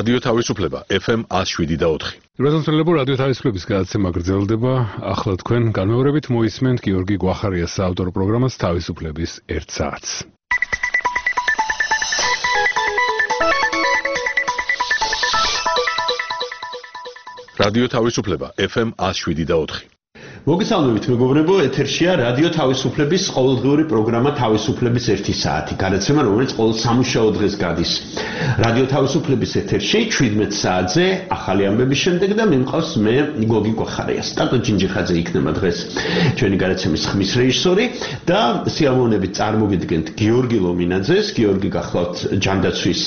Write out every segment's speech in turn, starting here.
რადიო თავისუფლება FM 107.4. Რაზმწრებულ რადიო თავისუფლების გადაცემა გრძელდება. ახლა თქვენ განმეორებით მოისმენთ გიორგი გვახარიას საავტორო პროგრამას თავისუფლების 1 საათს. რადიო თავისუფლება FM 107.4. მოგესალმებით მეგობრებო, ეთერშია რადიო თავისუფლების ყოველდღიური პროგრამა თავისუფლების 1 საათი. გადაცემა, რომელიც ყოველ სამუშაო დღეს გადის. რადიო თავისუფლების ეთერში 17 საათზე ახალი ამბების შემდეგ და მე მყავს მე გიორგი გვახარია. სტატო ჯინჯიხაძე იქნება დღეს ჩვენი გადაცემის ხმის რეჟისორი და სიამოვნებით წარმოგიდგენთ გიორგი ლომინაძეს. გიორგი გახლავთ ჯანდაცვის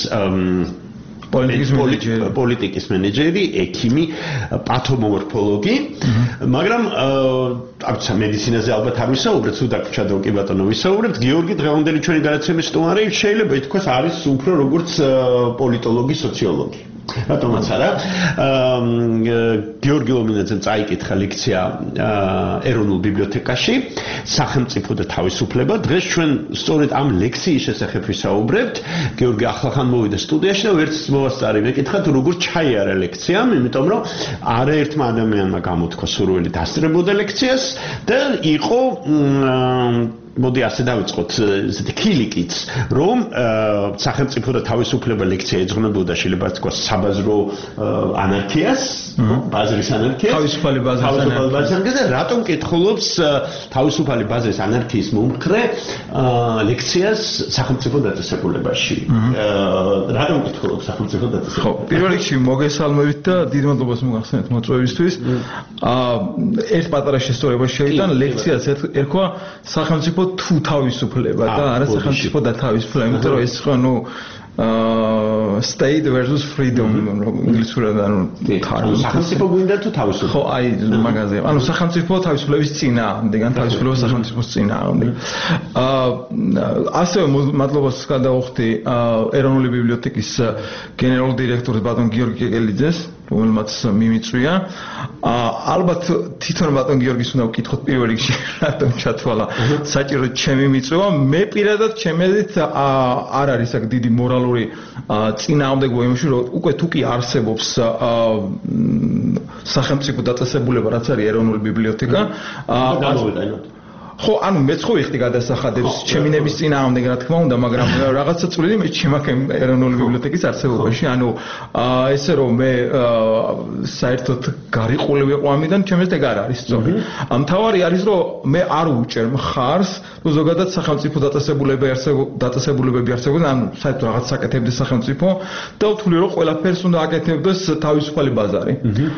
პოლიტიკის მენეჯერი, ექიმი, პათომორფოლოგი, მაგრამ აუცა მედიცინაზე ალბათ არ ვისაუბრებთ, თუ დაგვრჩა კი ბატონო ვისაუბრებთ. გიორგი დღევანდელი ჩვენი გადაცემის სტუმარი შეიძლება ითქვას არის უფრო როგორც პოლიტოლოგი, სოციოლოგი. რატომაც არა. გიორგი ლომინაძემ წაიკითხა ლექცია ეროვნულ ბიბლიოთეკაში სახელმწიფო და თავისუფლება. დღეს ჩვენ სწორედ ამ ლექციის შესახებ ვისაუბრებთ. გიორგი ახლახან მოვიდა სტუდიაში და ვერც მოვასწარი მეკითხა თუ როგორ ჩაიარა ლექციამ, იმიტომ რომ არაერთმა ადამიანმა გამოთქვა სურვილი დასწრებოდა ლექციას და იყო მოდი ასე დავიწყოთ ესეთი ქილიკიც, რომ სახელმწიფო და თავისუფლება ლექცია ეძღვნებოდა შეიძლება თქვას საბაზრო ანარქიას, ბაზრის ანარქიას, თავისუფალი ბაზრის ანარქიას და რატომ კითხულობს თავისუფალი ბაზრის ანარქიის მომხრე ლექციას სახელმწიფო დაწესებულებაში. რატომ კითხულობს სახელმწიფო დაწესებულებაში? ხო, პირველ რიგში მოგესალმებით და დიდ მადლობას მოგახსენეთ მოწვევისთვის. ერთ პატარა შესწორება შეიტან ლექციას ერქვა სახელმწიფო თუ თავისუფლება და არა სახელმწიფო და თავისუფლება, იმიტომ რომ ეს ხო state versus freedom ინგლისურად სახელმწიფო გვინდა თუ თავისუფლება? ხო, აი მაგაზე. ანუ სახელმწიფო თავისუფლების წინააღმდეგ, ან თავისუფლება სახელმწიფოს წინააღმდეგ. ასევე მადლობას გადავხდი ეროვნული ბიბლიოთეკის გენერალურ დირექტორს ბატონ გიორგი კეკელიძეს, რომელმაც მიმიწვია. ალბათ თვითონ ბატონ გიორგის უნდა ვკითხოთ პირველ რიგში, რატომ ჩათვალა საჭირო ჩემი მიწვევა. მე პირადად ჩემედით არ არის აქ დიდი მორალური წინააღმდეგობა იმაში, რომ უკვე თუ კი არსებობს სახელმწიფო დაწესებულება, რაც არის ეროვნული ბიბლიოთეკა, ხო, ანუ მეც ხო ვიხდი გადასახადებს ჩემი ნების წინააღმდეგ, რა თქმა უნდა, მაგრამ რაღაცა წვლილი მე ჩემაქ ეროვნული ბიბლიოთეკის არსებობაში, ანუ ესე რომ მე საერთოდ გარიყული ვიყო ამიდან, ჩემს ეგ არ არის სწორი. მთავარი არის, რომ მე არ უჭერ მხარს, რომ ზოგადად სახელმწიფო დაწესებულებები არსებობენ, ანუ საერთოდ რაღაც საკეთებდეს სახელმწიფო და ვთვლი, რომ ყველაფერს უნდა აკეთებდეს თავისუფალი ბაზარი.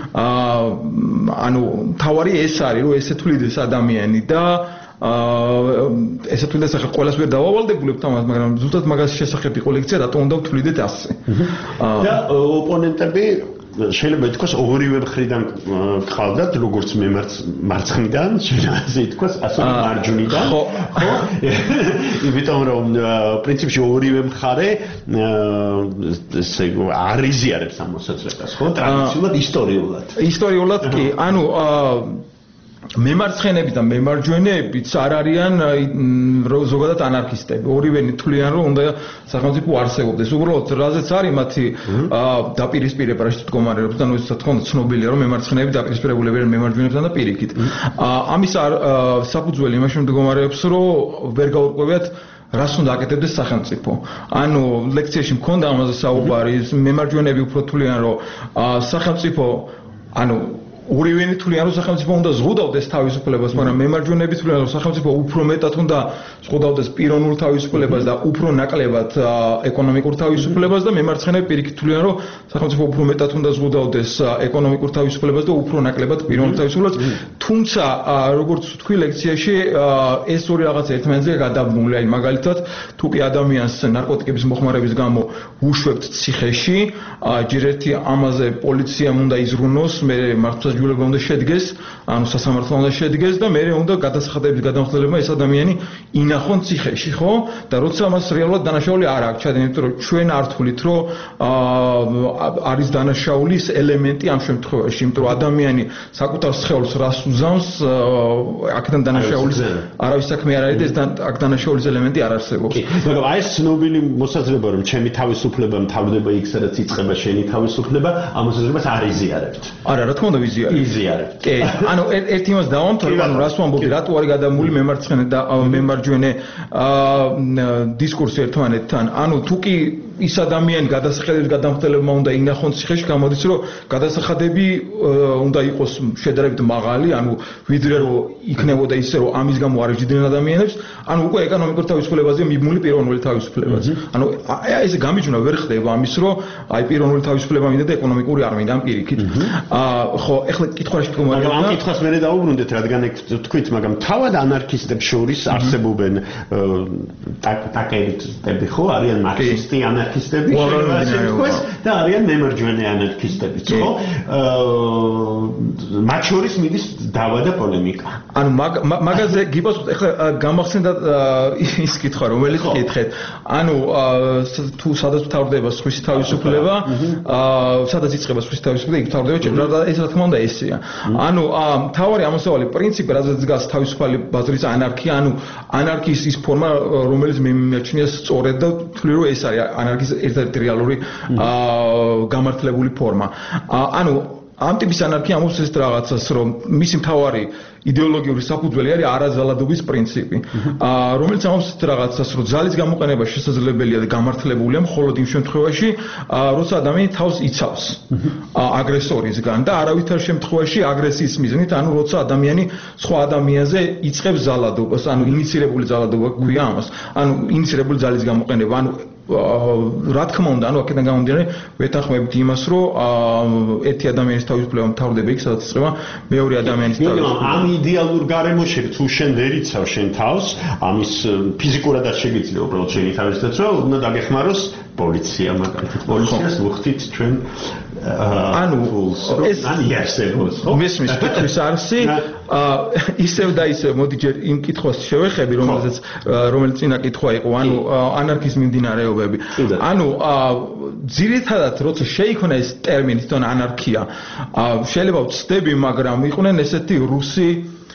ანუ მთავარი ეს არის, რომ ესე თვლიდეს ადამიანი და ესე თუნდაც ახლა ყოველას ვერ დავავალდებულებთ ამას, მაგრამ ზუსტად მაგას შესახებ იყო ლექცია, რატომ უნდა ვთვლიდეთ ასე. და ოპონენტები შეიძლება ითქვას ორივე მხრიდან გყავდათ, როგორც მე მარცხნიდან, შეიძლება ითქვას ასე მარჯვნიდან. ხო. იმიტომ რომ პრინციპში ორივე მხარე ესე არიზიარებს ამ მოსაზრებას, ხო? ტრადიციულად, ისტორიულად კი. ანუ მემარცხენეები და მემარჯვენეებიც არ არიან ზოგადად ანარქისტები. ორივენი თვლიან, რომ უნდა სახელმწიფო არსებობდეს. უბრალოდ რაზეც არის მათი დაპირისპირება, რაშიც მდგომარეობს და ნუ თქო ცნობილია, რომ მემარცხენეები დაპირისპირებულები არიან მემარჯვენეებთან და პირიქით. ამის საფუძველი იმაში მდგომარეობს, რომ ვერ გაურკვევიათ რას უნდა აკეთებდეს სახელმწიფო. ანუ ლექციაში მქონდა ამაზე საუბარი, მემარჯვენეები უფრო თვლიან, რომ სახელმწიფო ანუ ორივენი თვლიან, რომ სახელმწიფო უნდა ზღუდავდეს თავისუფლებას, მაგრამ მემარჯვენეები თვლიან, რომ სახელმწიფო უფრო მეტად უნდა ზღუდავდეს პიროვნულ თავისუფლებას და უფრო ნაკლებად ეკონომიკურ თავისუფლებას და მემარცხენეები პირიქით თვლიან, რომ სახელმწიფო უფრო მეტად უნდა ზღუდავდეს ეკონომიკურ თავისუფლებას და უფრო ნაკლებად პიროვნულ თავისუფლებას. თუმცა, როგორც ვთქვი ლექციაში, ეს ორი რაღაცა ერთმანეთზე გადაბმული. აი მაგალითად, თუ კი ადამიანს ნარკოტიკების მოხმარების გამო უშვებთ ციხეში, ჯერ ერთი ამაზე პოლიციამ უნდა იზრუნოს, მე მართლაც შესაძლებლობა უნდა შედგეს, ანუ სასამართლო უნდა შედგეს და მე უნდა გადასახადების გადამხდელება ეს ადამიანი ინახონ ციხეში, ხო? და როცა მას რეალურად დანაშაული არ აქვს ჩადენილი, იმიტომ რომ ჩვენ არ თვლით, რომ არის დანაშაულის ელემენტი ამ შემთხვევაში, იმიტომ რომ ადამიანი საკუთარ სხეულს რას უზამს, აქედან დანაშაულის არავის საქმე არ არის და აქ დანაშაულის ელემენტი არ არსებობს. მაგრამ აი ეს ცნობილი მოსაზრება, რომ ჩემი თავისუფლება მთავრდება იქ, სადაც იწყება შენი თავისუფლება, ამ მოსაზრებას არ იზიარებთ. არა, რა თქმა უნდა იზიარებთ. კი, ანუ ერთ იმას დავამთავრებ, ანუ რას ვამბობდი, რატო არის გადამული მემარცხენე და მემარჯვენე დისკურსი ერთმანეთთან. ანუ თუ კი ის ადამიანი გადასახადების გადამხდელება უნდა ინახონ ციხეში, გამოდის რომ გადასახადები უნდა იყოს შედარებით მაღალი, ანუ ვიდრე რომ იქნებოდა ისე რომ ამის გამო არ ეჯიდნენ ადამიანებს, ანუ უკვე ეკონომიკურ თავისუფლებაზე მიბმული პიროვნული თავისუფლებაც. ანუ ესე გამიჯვნა ვერ ხდება ამის რომ აი პიროვნული თავისუფლება მინდა და ეკონომიკური არ მინდა ამ პირიქით. ხო, ეხლა კითხვაში თქო მაგრამ ამ კითხვას მე დავუბრუნდეთ, რადგან ეგ თქვით, მაგრამ თავად ანარქისტებს შორის არსებობენ ტაკერისტები ხო, არიან მარქსისტი ანარქისტები, და არიან მემარჯვენე ანარქისტებიც, ხო? მათ შორის მიდის დავა და პოლემიკა. ანუ მაგაზე გიპასუხოთ, ეხლა გამახსენდა ის კითხვა, რომელიც გითხეთ. ანუ თუ სადაც მთავრდება სხვისი თავისუფლება, სადაც იწყება სხვისი თავისუფლება, იქ მთავრდება და ეს რა თქმა უნდა ესეა. ანუ მთავარი ამოსავალი პრინციპი, რადგან დგას თავისუფალი ბაზრის ანარქია, ანუ ანარქიის ის ფორმა, რომელიც მე მიმაჩნია სწორედ და ვთვლი რომ ეს არის ანარქიის ერთ-ერთი რეალური გამართლებული ფორმა. ანუ ამ ტიპის ანარქია ამობს ეს რაღაცას, რომ მისი მთავარი იდეოლოგიური საფუძველი არის არაზალადობის პრინციპი, რომელიც ამობს ეს რაღაცას, რომ ძალის გამოყენება შესაძლებელია და გამართლებულია მხოლოდ იმ შემთხვევაში, როცა ადამიანი თავს იცავს აგრესორისგან და არავითარ შემთხვევაში აგრესიის მიზნით, ანუ როცა ადამიანი სხვა ადამიანზე იწყებს ზალადობას, ანუ ინიცირებული ზალადობა გვია ამას, ანუ ინიცირებული ძალის გამოყენება, ანუ რა თქმა უნდა, ანუ აქედან გამომდინარე ვეთანხმებით იმას, რომ ერთი ადამიანის თავისუფლება მთავრდება იქ, სადაც იწყება მეორე ადამიანის თავისუფლება. ამ იდეალურ გარემოში თუ შენ ვერ იცავ შენ თავს, ამის ფიზიკურად არ შეგიძლია უბრალოდ შენი თავის დაცვა, უნდა დაგეხმაროს პოლიცია, მაგალითად პოლიციას ვუხდით ჩვენ ანუ ეს იარსებობს, ხო? მესმის კითხვის არსი, ისევ და ისევ მოდი ჯერ იმ კითხვას შევეხები, რომელიც წინა კითხვა იყო, ანუ ანარქიის მიმდინარეობები. ანუ ძირითადად როცა შეიქმნა ეს ტერმინი თვითონ ანარქია, შეიძლება ვცდები, მაგრამ იყვნენ ესეთი რუსი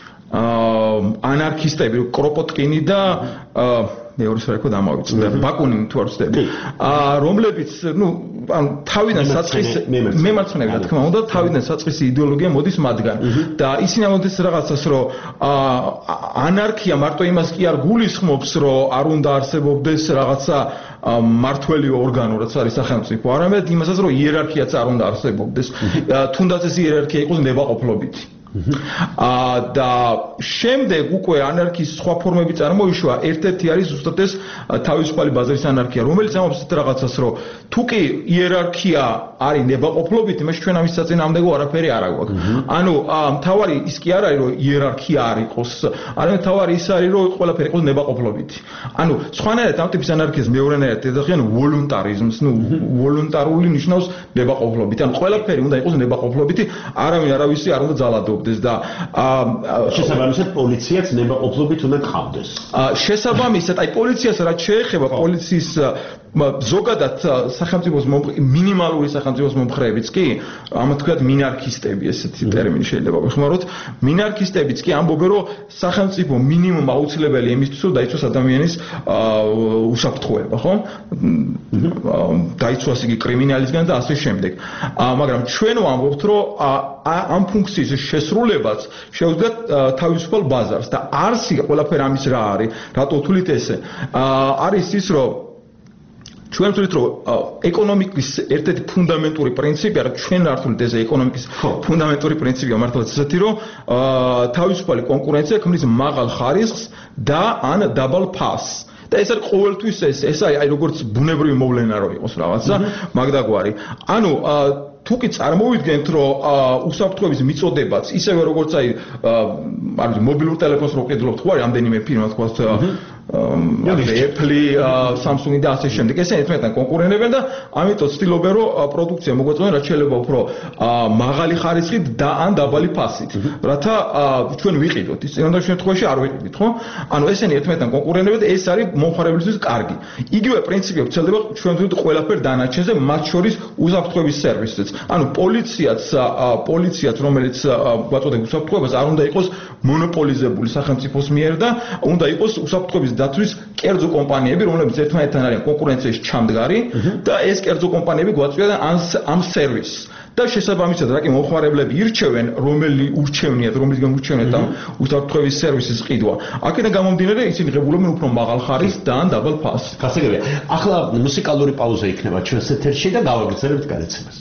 ანარქისტები, კროპოტკინი და მეორეს რა იყო დამავიწყდა, ბაკუნინი თუ არ ვცდები. რომლებიც, ანუ თავიდან საწყისი მემარცხენე რა თქმა უნდა, თავიდან საწყისი იდეოლოგია მოდის მათგან. და ისინი ამოდის რაღაცას, რომ ანარქია მარტო იმას კი არ გულისხმობს, რომ არ უნდა არსებობდეს რაღაცა მართველი ორგანო, რაც არის სახელმწიფო, არამედ იმასაც, რომ იერარქიაც არ უნდა არსებობდეს. თუნდაც ეს იერარქია იყოს ნებაყოფლობითი. და შემდეგ უკვე ანარქიის სხვა ფორმები წარმოიშვა, ერთ-ერთი არის ზუსტად ეს თავისუფალი ბაზრის ანარქია, რომელიც ამობს ეს რაღაცას, რომ თუ კი იერარქია არის ნებაყოფლობითი, მაშინ ჩვენ ამის საწინააღმდეგო არაფერი არ აქვს. ანუ მთავარი ის კი არ არის, რომ იერარქია არ იყოს, არამედ მთავარი ის არის, რომ ყველაფერი იყოს ნებაყოფლობითი. ანუ სხვანაირად ამ ტიპის ანარქიას მეორენაირად ეძახიან ვოლუნტარიზმს, ვოლუნტარული ნიშნავს ნებაყოფლობით. ანუ ყველაფერი უნდა იყოს ნებაყოფლობითი, არავინ არავისი არ უნდა ძალადობდეს. და შესაბამისად პოლიციაც ნებაყოფლობით უნდა გყავდეს. შესაბამისად, აი პოლიციას რაც შეეხება, პოლიციის ზოგადად სახელმწიფოს მინიმალური სახელმწიფოს მომხრეებიც კი, ამათ თქვათ მინარქისტები, ესეთი ტერმინი შეიძლება ვიხმაროთ, მინარქისტებიც კი ამბობენ, რომ სახელმწიფო მინიმუმ აუცილებელი იმისთვის, რომ დაიცვას ადამიანის უსაფრთხოება, ხო? დაიცვას იგი კრიმინალისგან და ასე შემდეგ. მაგრამ ჩვენ ვამბობთ, რომ ამ ფუნქციის შესრულებაც შეუძლიათ თავისუფალ ბაზარს და არსი ყველაფერი ამის რა არის, რატო ვთვლით ესე? არის ის, რომ ჩვენ ვთვლით, რომ ეკონომიკის ერთ-ერთი ფუნდამენტური პრინციპი, არა ჩვენ არ ვთვლით ეს ეკონომიკის ფუნდამენტური პრინციპია მართლაც ესეთი, რომ თავისუფალი კონკურენცია ქმნის მაღალ ხარისხს და ან დაბალ ფასს. და ეს არის ყოველთვის ეს არის აი როგორც ბუნებრივი მოვლენა რო იყოს რაღაცა მაგდაგვარი. ანუ თუ კი წარმოვიდგენთ, რომ უსაფრთხოების მიწოდებაც ისევე როგორც აი მობილურ ტელეფონს რო ვყიდულობთ, ხო არის ამდენიმე ფირმა თქვათ Apple, Samsung და ასე შემდეგ. ესენი ერთმანეთთან კონკურირებენ და ამიტომ ცდილობენ რომ პროდუქცია მოგვეწონონ რაც შეიძლება უფრო მაღალი ხარისხით და ან დაბალი ფასით. რათა ჩვენ ვიყიდოთ. ის წინანდელ შემთხვევაში არ ვიყიდით, ხო? ანუ ესენი ერთმანეთთან კონკურირებენ და ეს არის მომხმარებლისთვის კარგი. იგივე პრინციპი ვრცელდება ჩვენთვის ყველაფერ დანარჩენზე, მათ შორის უსაფრთხოების სერვისიც. ანუ პოლიციაც რომელიც გვაწოდებს უსაფრთხოებას არ უნდა იყოს მონოპოლიზებული სახელმწიფოს მიერ და უნდა იყოს უსაფრთხოების დაცვის კერძო კომპანიები, რომლებიც ერთმანეთთან არიან კონკურენციაში ჩამდგარი და ეს კერძო კომპანიები გვაწვიან ამ სერვისს. და შესაბამისად, რა კი მომხმარებლები ირჩევენ, რომელი ურჩევნიათ, რომლისგან ურჩევნიათ ამ უსაფრთხოების სერვისის ყიდვა. აქედან გამომდინარე, ისინი ღებულობენ უფრო მაღალ ხარისხს და ან დაბალ ფასს. გასაგებია. ახლა მუსიკალური პაუზა იქნება ჩვენს ეთერში და გავაგრძელებთ გადაცემას.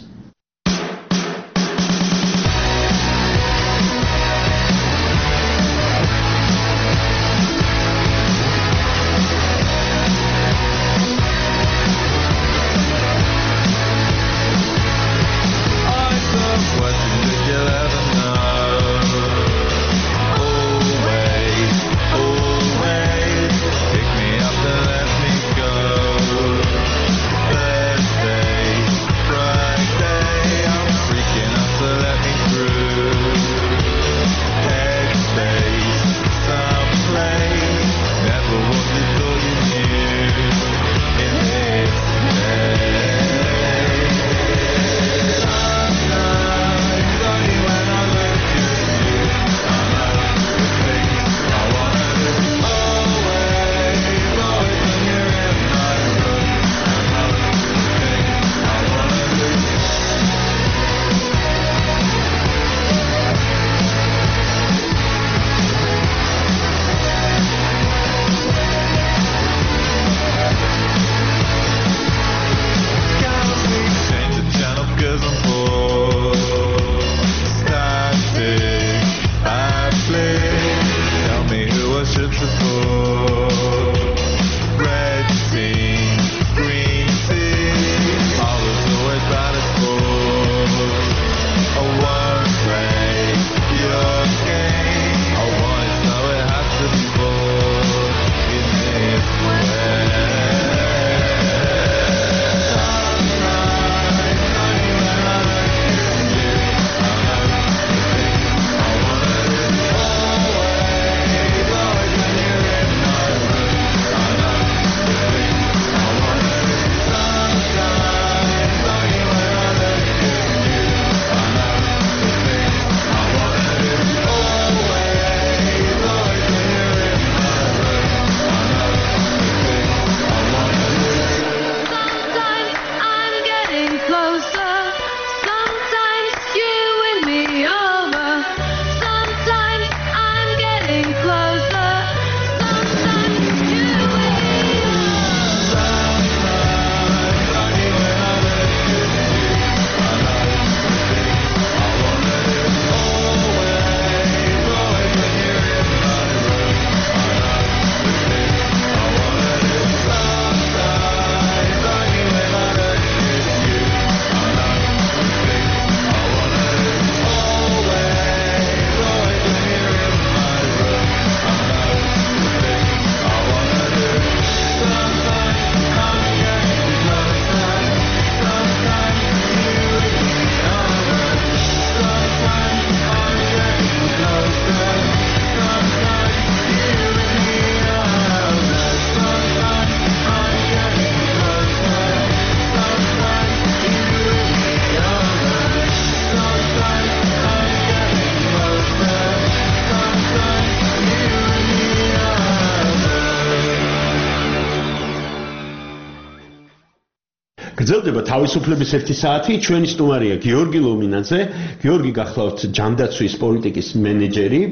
გრძელდება თავისუფლების 1 საათი. ჩვენი სტუმარია გიორგი ლომინაძე. გიორგი გახლავთ ჯანდაცვის პოლიტიკის მენეჯერი,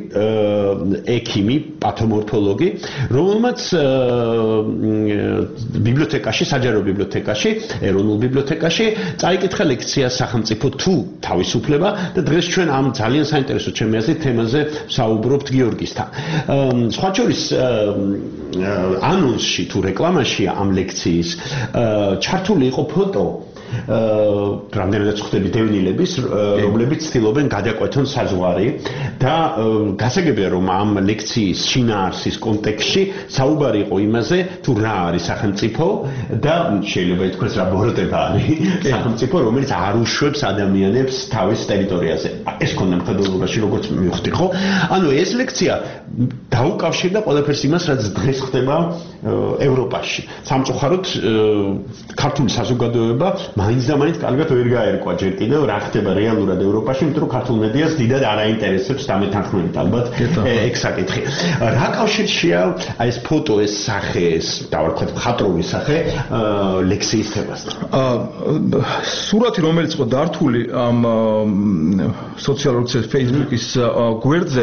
ექიმი, პათომორფოლოგი, რომელმაც ბიბლიოთეკაში, საჯარო ბიბლიოთეკაში, ეროვნულ ბიბლიოთეკაში წაიკითხა ლექცია სახელმწიფო თუ თავისუფლება და დღეს ჩვენ ამ ძალიან საინტერესო ჩემი აზრით თემაზე საუბრობთ გიორგისთან. სხვა შორის ანონსში თუ რეკლამაში ამ ლექციის ჩართული იყო ფოტო რამდენადაც ხვდები დევნილების, რომლებიც ცდილობენ გადაკვეთონ საზღვარი და გასაგებია რომ ამ ლექციის შინაარსის კონტექსტში საუბარი იყო იმაზე, თუ რა არის სახელმწიფო და შეიძლება ითქვას რა ბოროტება არის სახელმწიფო, რომელიც არ უშვებს ადამიანებს თავის ტერიტორიაზე. ეს ქონდა მხედველობაში როგორც მივხვდი, ხო? ანუ ეს ლექცია დაუკავშირდა ყველაფერს იმას, რაც დღეს ხდება ევროპაში. სამწუხაროდ ქართული საზოგადოება მაინც და მაინც კარგად ვერ გაერკვა ჯერ კიდევ რა ხდება რეალურად ევროპაში, იმიტომ რომ ქართულ მედიას დიდად არ აინტერესებს დამეთანხმებით ალბათ ეგ საკითხი. რა კავშირშია აი ეს ფოტო, ეს სახე, ეს დავარქვათ მხატვრული სახე ლექსიის თემასთან? სურათი, რომელიც იყო დართული ამ სოციალურ ქსელში Facebook-ის გვერდზე,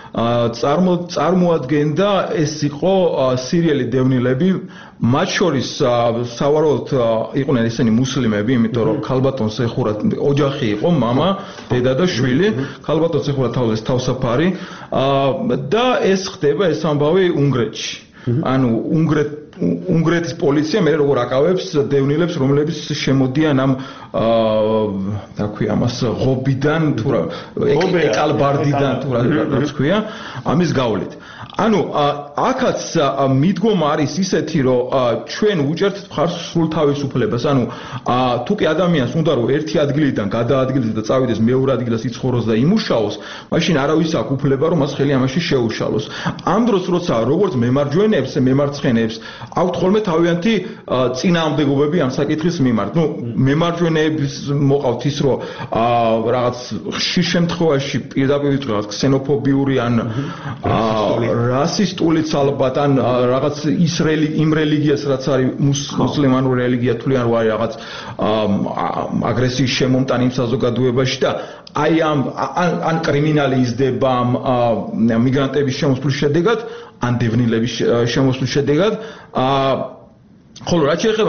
წარმოადგენდა ეს იყო სირიელი დევნილები, მათ შორის სავარაუდოდ იყვნენ ისინი მუსლიმები, იმიტომ რომ ქალბატონს ეხურა ოჯახი იყო, მამა, დედა და შვილი, ქალბატონს ეხურა თავსაფარი და ეს ხდება ეს ამბავი უნგრეთში. ანუ უნგრეთის პოლიცია მე როგორ აკავებს დევნილებს, რომლებიც შემოდიან ამ რა ქვია ამას ღობიდან თუ რა ეკალბარდიდან თუ რაც ქვია ამის გავლით. ანუ აქაც მიდგომა არის ისეთი, რომ ჩვენ უჭერთ მხარს სრულ თავისუფლებას. ანუ თუ კი ადამიანს უნდა რომ ერთი ადგილიდან გადაადგილდეს და წავიდეს მეორე ადგილას იცხოვროს და იმუშაოს, მაშინ არავის აქვს უფლება რომ მას ხელი ამაში შეუშალოს. ამ დროს როცა როგორც მემარჯვენეებს, მემარცხენეებს აქვთ ხოლმე თავიანთი წინააღმდეგობები ამ საკითხის მიმართ. ნუ მემარჯვენეებს მოყავთ ის, რომ რაღაც ხშირ შემთხვევაში პირდაპირ რაღაც ქსენოფობიური ან რასისტულიც ალბათ ან რაღაც იმ რელიგიას რაც არის მუსლიმანური რელიგია თვლიან რომ არის რაღაც აგრესიის შემომტანი იმ საზოგადოებაში და აი ან კრიმინალი იზრდება მიგრანტების შემოსვლის შედეგად ან დევნილების შემოსვლის შედეგად ხოლო რაც შეეხება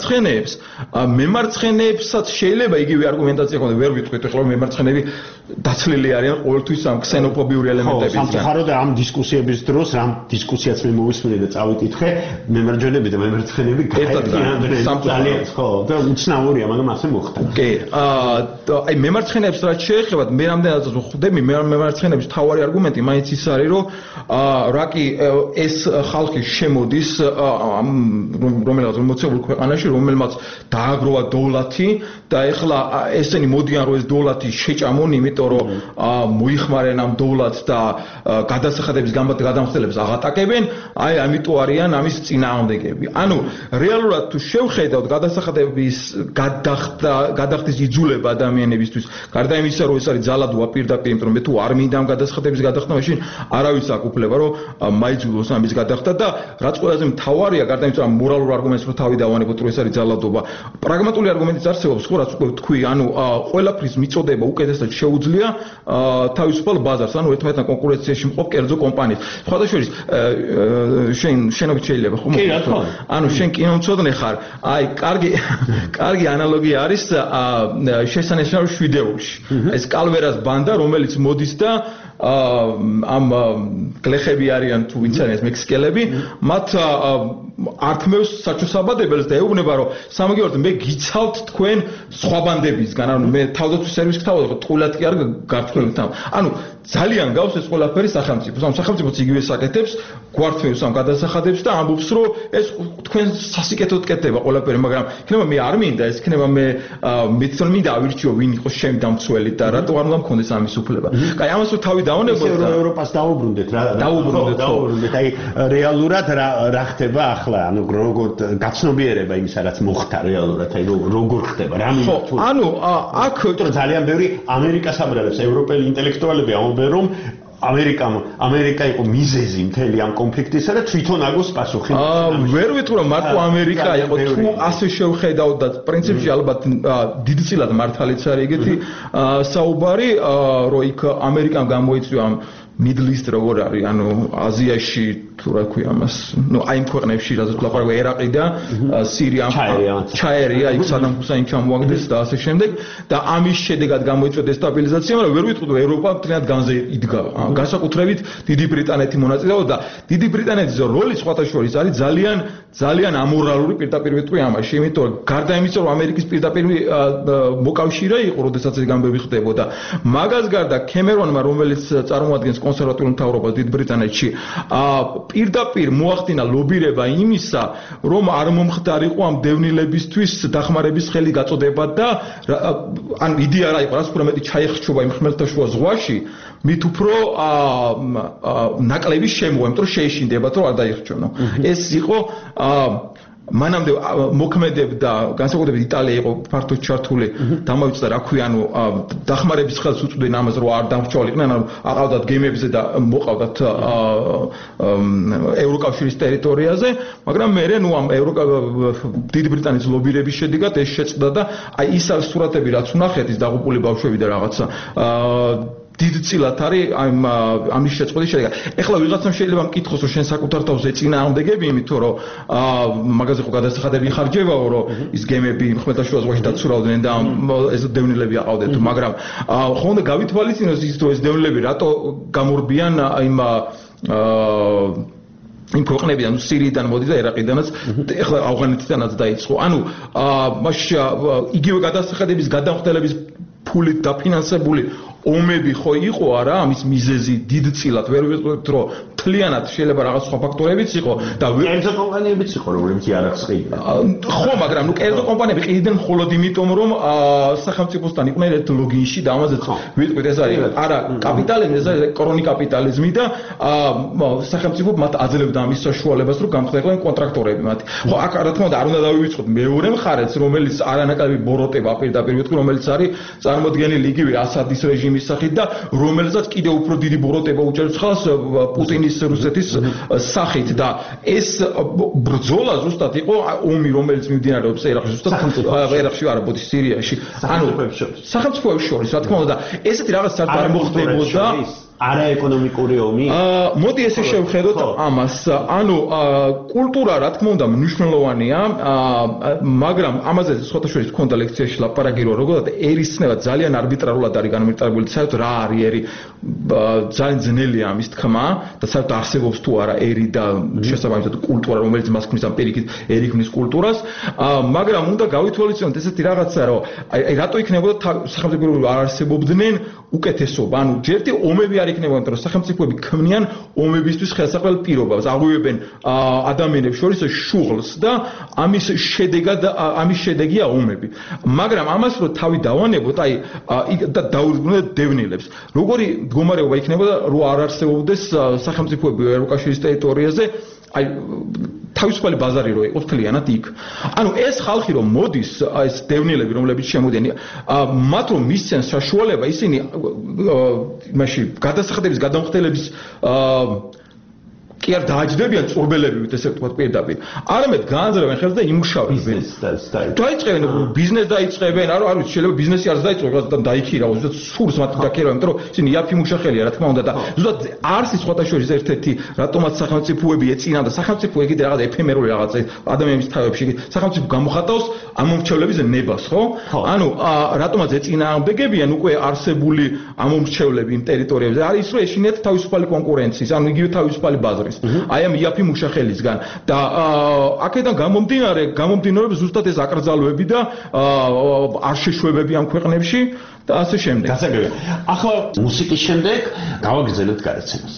მემარცხენეებსაც შეიძლება იგივე არგუმენტაცია ქონდეს, ვერ ვიტყვით ახლა მემარცხენეები დაცლილი არიან ყოველთვის ამ ქსენოფობიური ელემენტებისგან. სამწუხაროდ ამ დისკუსიების დროს, რამ დისკუსიაც მე მოვისმინე და წავიკითხე, მემარჯვენეები და მემარცხენეები გაერთიანდნენ ძალიან ხო და უცნაურია, მაგრამ ასე მოხდა. კი, აი მემარცხენეებს რაც შეეხება, მე რამდენადაც ხვდები, მემარცხენეების თავარი არგუმენტი მაინც ის არის, რომ რა კი ეს ხალხი შემოდის რომელიღაც მოცემულ ქვეყანაში, რომელმაც დააგროვა დოვლათი და ეხლა ესენი მოდიან რომ ეს დოვლათი შეჭამონ, იმიტომ რომ მოიხმარენ ამ დოვლათს და გადასახადების გადამხდელებს აღატაკებენ, აი ამიტომ არიან ამის წინააღმდეგები. ანუ რეალურად თუ შევხედავთ გადასახადების გადახდის იძულება ადამიანებისთვის, გარდა იმისა რომ ეს არის ძალადობა პირდაპირ, იმიტომ რომ მე თუ არ მინდა ამ გადასახადების გადახდა, მაშინ არავის აქვს უფლება რომ მაიძულოს ამის გადახდა და რაც ყველაზე მთავარია, გარდა იმისა რომ მორალურ არგუმენტს რო თავი დავანებოთ, რომ ეს არის ძალადობა. პრაგმატული არგუმენტიც არსებობს, ხო, რაც უკვე თქვი, ანუ ყველაფრის მიწოდება უკეთესად შეუძლია თავისუფალ ბაზარს, ანუ ერთმანეთთან კონკურენციაში მყოფ კერძო კომპანიებს. სხვადასხვა შენობით შეიძლება ხო? კი, რა თქმა უნდა. ანუ შენ კინომცოდნე ხარ, აი, კარგი ანალოგია არის შესანიშნავ ვიდეოში. ეს კალვერას ბანდა, რომელიც მოდის და ამ გლეხები არიან თუ ვინც არიან ეს მექსიკელები, მათ ართმევს საჩვენებადებელს და ეუბნება რომ სამაგიეროდ მე გიცავთ თქვენ სხვა ბანდებისგან, ანუ მე თავდაცვის სერვისს გთავაზობ, ტყუილად კი არ გართმევთ ამ. ანუ ძალიან გავს ეს ყველაფერი სახელმწიფოს. ამ სახელმწიფოც იგივე საკეთებს, გვართმევს ამ გადასახადებს და ამბობს რომ ეს თქვენ სასიკეთოდ კეთდება ყველაფერი, მაგრამ იქნება მე არ მინდა, ეს იქნება მე მეთქონ მინდა ავირჩიო ვინ იყოს ჩემი დამცველი და რატო არ უნდა მქონდეს ამის უფლება. კაი, ამას რო თავი დავუნებოთ და ევროპას დაუბრუნდეთ რა. დაუბრუნდეთ. აი რეალურად რა ხდება ახლა, ანუ როგორ გაცნობიერება იმისა, რაც მოხდა რეალურად, აი როგორ ხდება, რა მინდა. ანუ აქ ძალიან ბევრი ამერიკას აბრალებს, ევროპელი ინტელექტუალები ამბობენ რომ ამერიკა იყო მიზეზი მთელი ამ კონფლიქტისა და თვითონ აგოს პასუხი. ვერ ვიტყვი რომ მარტო ამერიკა იყო, თუ ასე შევხედავთ და პრინციპში ალბათ დიდწილად მართალიც არის ეგეთი საუბარი, რომ იქ ამერიკამ გამოიწვია ამ Middle East როგორ არის, ანუ აზიაში თუ რა ქვია მას, ნუ აი იმ ქვეყნებში რაზეც ლაპარაკობ ერაყი და სირია, ჩაერია, იქ სადამ ჰუსაინი ჩამოაგდეს და ასე შემდეგ და ამის შედეგად გამოიწვია დესტაბილიზაცია, მაგრამ ვერ ვიტყოდ ევროპა მთლიანად განზე იდგა. განსაკუთრებით დიდი ბრიტანეთი მონაწილეობდა და დიდი ბრიტანეთის როლი სხვათა შორის არის ძალიან ამორალური პირდაპირ ვიტყვი ამაში, იმიტომ რომ გარდა იმისა, რომ ამერიკის პირდაპირ მოკავშირე იყო, როდესაც ეს გამბები ხდებოდა, მაგას გარდა კემერონმა, რომელიც წარმოადგენს კონსერვატიულ მთავრობას დიდ ბრიტანეთში, პირდაპირ მოახდინა ლობირება იმისა, რომ არ მომხდარიყო ამ დევნილებისთვის დახმარების ხელი გაწოდება და ან იდეა რა იყო, რაც უფრო მეტი ჩაიხშობა იმ ხმელთაშუა ზღვაში, მით უფრო ნაკლების შემოვა, იმიტომ რომ შეეშინდებათ, რომ არ დაიხჩონო. ეს იყო მანამდე მოქმედებდა, განსაკუთრებით იტალია იყო ფართოდ ჩართული, დამოიწდა რა ქვია, ანუ დახმარების ხელს უწვდნენ ამას, რომ არ დამრჩეულიყვნენ, ანუ აყავდათ გემებზე და მოყავდათ ევროკავშირის ტერიტორიაზე, მაგრამ მერე ნუ ამ დიდი ბრიტანეთის ლობირების შედეგად ეს შეწყდა და აი ის სურათები რაც ვნახეთ, ის დაღუპული ბავშვები და რაღაცა დიდწილად არის ამის შეწყობის შედეგად. ეხლა ვიღაცამ შეიძლება მკითხოს, რომ შენ საკუთარ თავს ეწინააღმდეგები, იმიტომ რომ მაგაზე ხო გადასახადები ხარჯებაო, რომ ის გემები ხმელთაშუა ზღვაში დაცურავდნენ და ეს დევნილები აყავდეთ, მაგრამ ხო უნდა გავითვალისწინოს ის, რომ ეს დევნილები რატო გამორბიან იმ ქვეყნებიდან, სირიიდან მოდის და ერაყიდანაც, ეხლა ავღანეთიდანაც დაიწყო. ანუ იგივე გადასახადების გადამხდელების ფულით დაფინანსებული ომები ხო იყო არა ამის მიზეზი დიდწილად ვერ ვიტყვით რომ მთლიანად შეიძლება რაღაც სხვა ფაქტორებიც იყო და კერძო კომპანიებიც იყო რომლებიც იარაღს ყიდდნენ ხო მაგრამ ნუ კერძო კომპანიები ყიდდნენ მხოლოდ იმიტომ რომ სახელმწიფოსთან იყვნენ ერთ ლოგინში და ამაზეც ვიტყვით ეს არის არა კაპიტალიზმი ეს არის კრონი კაპიტალიზმი და სახელმწიფო მათ აძლევდა ამის საშუალებას რომ გამხდარიყო კონტრაქტორები მათი ხო აქ რა თქმა უნდა არ უნდა დავივიწყოთ მეორე მხარეც რომელიც არანაკლები ბოროტება პირდაპირ ვიტყვი რომელიც არის წარმოდგენილი იგივე ასადის რეჟიმის სახით და რომელსაც კიდევ უფრო დიდი ბოროტება უჭერს ხალხს პუტინის რუსეთის სახით და ეს ბრძოლა ზუსტად იყო ომი რომელიც მიმდინარეობს ერაყში ზუსტად ერაყში არა ბოდი სირიაში ანუ სახელმწიფოებს შორის რა თქმა უნდა ესეთი რაღაც საერთოდ არ მოხდებოდა არაეკონომიკური ომი? მოდი ესე შევხედოთ ამას. ანუ კულტურა რა თქმა უნდა მნიშვნელოვანია, მაგრამ ამაზე სხვათა შორის მქონდა ლექციაში ლაპარაკი რომ როგორად ერისნება ძალიან არბიტრარულად არის განმარტავებული, საერთოდ რა არის ერი, ძალიან ძნელია ამის თქმა და საერთოდ არსებობს თუ არა ერი და შესაბამისად კულტურა, რომელიც მას ქმნის ამ პირიქით ერი ქმნის კულტურას, მაგრამ უნდა გავითვალისწინოთ ესეთი რაღაცა, რომ აი რატო იქნებოდა სახელმწიფოები არ არსებობდნენ უკეთესობა, ანუ ჯერტი ომები არ იქნება, რომ სახელმწიფოები ქმნიან ომებისთვის ხელსაყრელ პირობებს, აღვივებენ ადამიანებს შორის შუღლს და ამის შედეგია ომები. მაგრამ ამას რო თავი დავანებოთ, აი და დაურიგებოთ დევნილებს. როგორი მდგომარეობა იქნებოდა, რო არ არსებობდეს სახელმწიფოები ევროკავშირის ტერიტორიაზე, აი თავისუფალი ბაზარი რო იყო მთლიანად იქ. ანუ ეს ხალხი რომ მოდის, ეს დევნილები რომლებიც შემოდიან, მათ რომ მისცენ საშუალება, ისინი მაშინ გადასახადების გადამხდელების კი არ დააჯდებიან წურბელებივით ესე ვთქვათ პირდაპირ. არამედ გაანზრევენ ხელს და იმუშავებენ. დაიწყებენ ბიზნეს დაიწყებენ, არ ვიცი შეიძლება ბიზნესი არც დაიწყო, რაღაცა დაიქირავოს, ზუსტად სურს მათ დაქირავენ, იმიტომ რომ ისინი იაფი მუშახელია რა თქმა უნდა და ზუსტად არსის სხვათა შორის ერთ-ერთი რატომაც სახელმწიფოები ეწინან და სახელმწიფო ეგეთ რაღაც ეფემერული რაღაცა ადამიანების თავებში სახელმწიფო გამოხატავს ამ მომრჩევლების ნებას, ხო? ანუ რატომაც ეწინააღმდეგებიან უკვე არსებული ამ მომრჩევლები იმ ტერიტორიებზე. არის რომ ეშინიათ თავისუფალი კონკურენციის, ანუ იგივე თავისუფალი ბაზრის. აი ამ იაფი მუშახელისგან და აქედან გამომდინარეობს ზუსტად ეს აკრძალვები და არ შეშვებები ამ ქვეყნებში და ასე შემდეგ. გასაგებია. ახლა მუსიკის შემდეგ გავაგრძელებთ გადაცემას.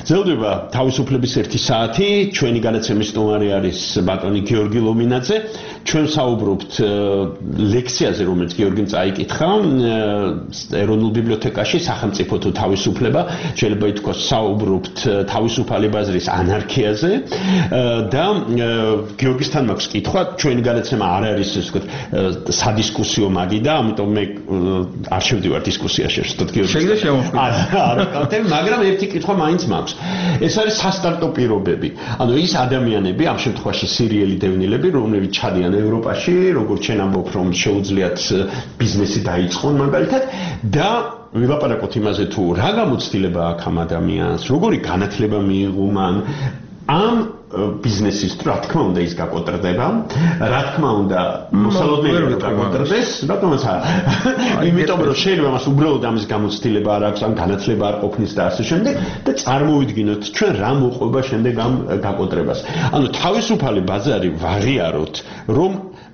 გრძელდება თავისუფლების 1 საათი, ჩვენი განაცემის სტუმარი არის ბატონი გიორგი ლომინაძე. ჩვენ საუბრობთ ლექციაზე, რომელიც გიორგიმ წაიკითხა, ეროვნულ ბიბლიოთეკაში სახელმწიფო თუ თავისუფლება, შეიძლება ითქვას საუბრობთ თავისუფალი ბაზრის ანარქიაზე და გიორგისთან მაქვს კითხვა, ჩვენი განაცემა არ არის ესე ვთქვათ სადისკუსიო მაგი და ამიტომ მე არ შევდივარ დისკუსიაში, ზუსტად გიორგის. შეიძლება შემოხვიდე. მაგრამ ერთი კითხვა მაინც მაქვს. ეს არის სასტარტო პირობები. ანუ ის ადამიანები, ამ შემთხვევაში სირიელი დევნილები, რომლებიც ჩადიან ევროპაში, როგორც ჩვენ ამბობ, რომ შეუძლიათ ბიზნესი დაიწყონ მაგალითად და ვილაპარაკოთ იმაზე თუ რა გამოცდილება აქვს ამ ადამიანს, როგორი განათლება მიიღო მან ამ ბიზნესის, რა თქმა უნდა, ის გაკოტრდება, რა თქმა უნდა, მოსალოდნელად გაკოტრდეს, რატომაც არა. იმიტომ რომ შეიძლება მას უბრალოდ ამის გამოცდილება არ აქვს, ან განათლება არ ყოფნის და ასე შემდეგ და წარმოვიდგინოთ ჩვენ რა მოყვება შემდეგ ამ გაკოტრებას. ანუ თავისუფალი ბაზარი ვაღიაროთ, რომ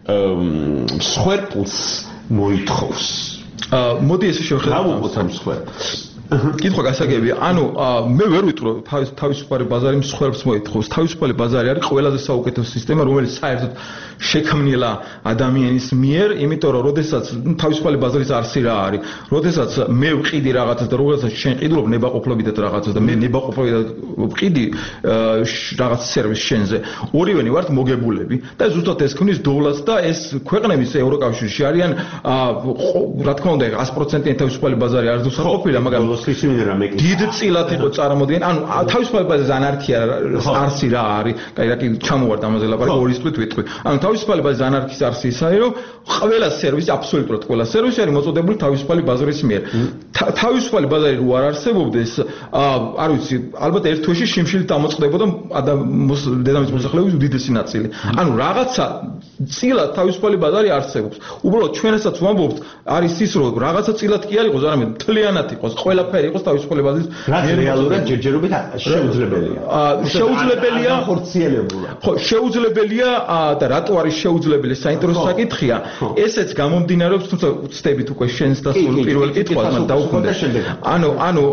მსხვერპლს მოითხოვს. მოდი ესე შევხედოთ ამ მსხვერპლს. კითხვა გასაგებია. ანუ მე ვერ ვიტყვი რომ თავისუფალი ბაზარი მსხვერპლს მოითხოვს. თავისუფალი ბაზარი არის ყველაზე საუკეთესო სისტემა, რომელიც საერთოდ შექმნილა ადამიანის მიერ, იმიტომ რომ როდესაც თავისუფალი ბაზარის არსი რა არის, როდესაც მე ვყიდი რაღაცას და როდესაც შენ ყიდულობ ნებაყოფლობითად რაღაცას და მე ნებაყოფლობითად ვყიდი რაღაც სერვისს შენზე, ორივენი ვართ მოგებულები და ზუსტად ეს ქმნის დოვლას და ეს ქვეყნების ევროკავშირში არიან რა თქმა უნდა 100%-იანი თავისუფალი ბაზარი არ დოსაყოფილა, მაგრამ დიდწილად იყო წარმოდგენ. ანუ თავისუფალი ბაზრის ანარქია არსი რა არის? კაი, რა კი ჩამოვარდა ამაზე ლაპარაკი, ორი სპლით ვიტყვი. ანუ თავისუფალი ბაზრის ანარქიის არსი ის არის, რომ ყველა სერვისი, აბსოლუტურად ყველა სერვისი არის მოწოდებული თავისუფალი ბაზრის მიერ. თავისუფალი ბაზარი რო არ არსებობდეს, არ ვიცი, ალბათ ერთ თვეში შიმშილით ამოწყდებოდა დედამიწის მოსახლეობის უდიდესი ნაწილი. ანუ რაღაცა წილად თავისუფალი ბაზარი არსებობს. უბრალოდ ჩვენასაც ვამბობთ, არის ის, რომ რაღაცა წილად კი არ იყოს, არამედ მთლიანად იყოს, ყველაფერი იყოს თავისუფალი ბაზრის მიერ. რეალურად ჯერჯერობით შეუძლებელია. შეუძლებელია ხორციელებულა. ხო, შეუძლებელია და რატო არის შეუძლებელი? საინტერესო საკითხია. ესეც გამომდინარეობს, თუმცა ვწდებით უკვე შენს დასულ პირველ კითხვას, მაგრამ დაუკვირდა. ანუ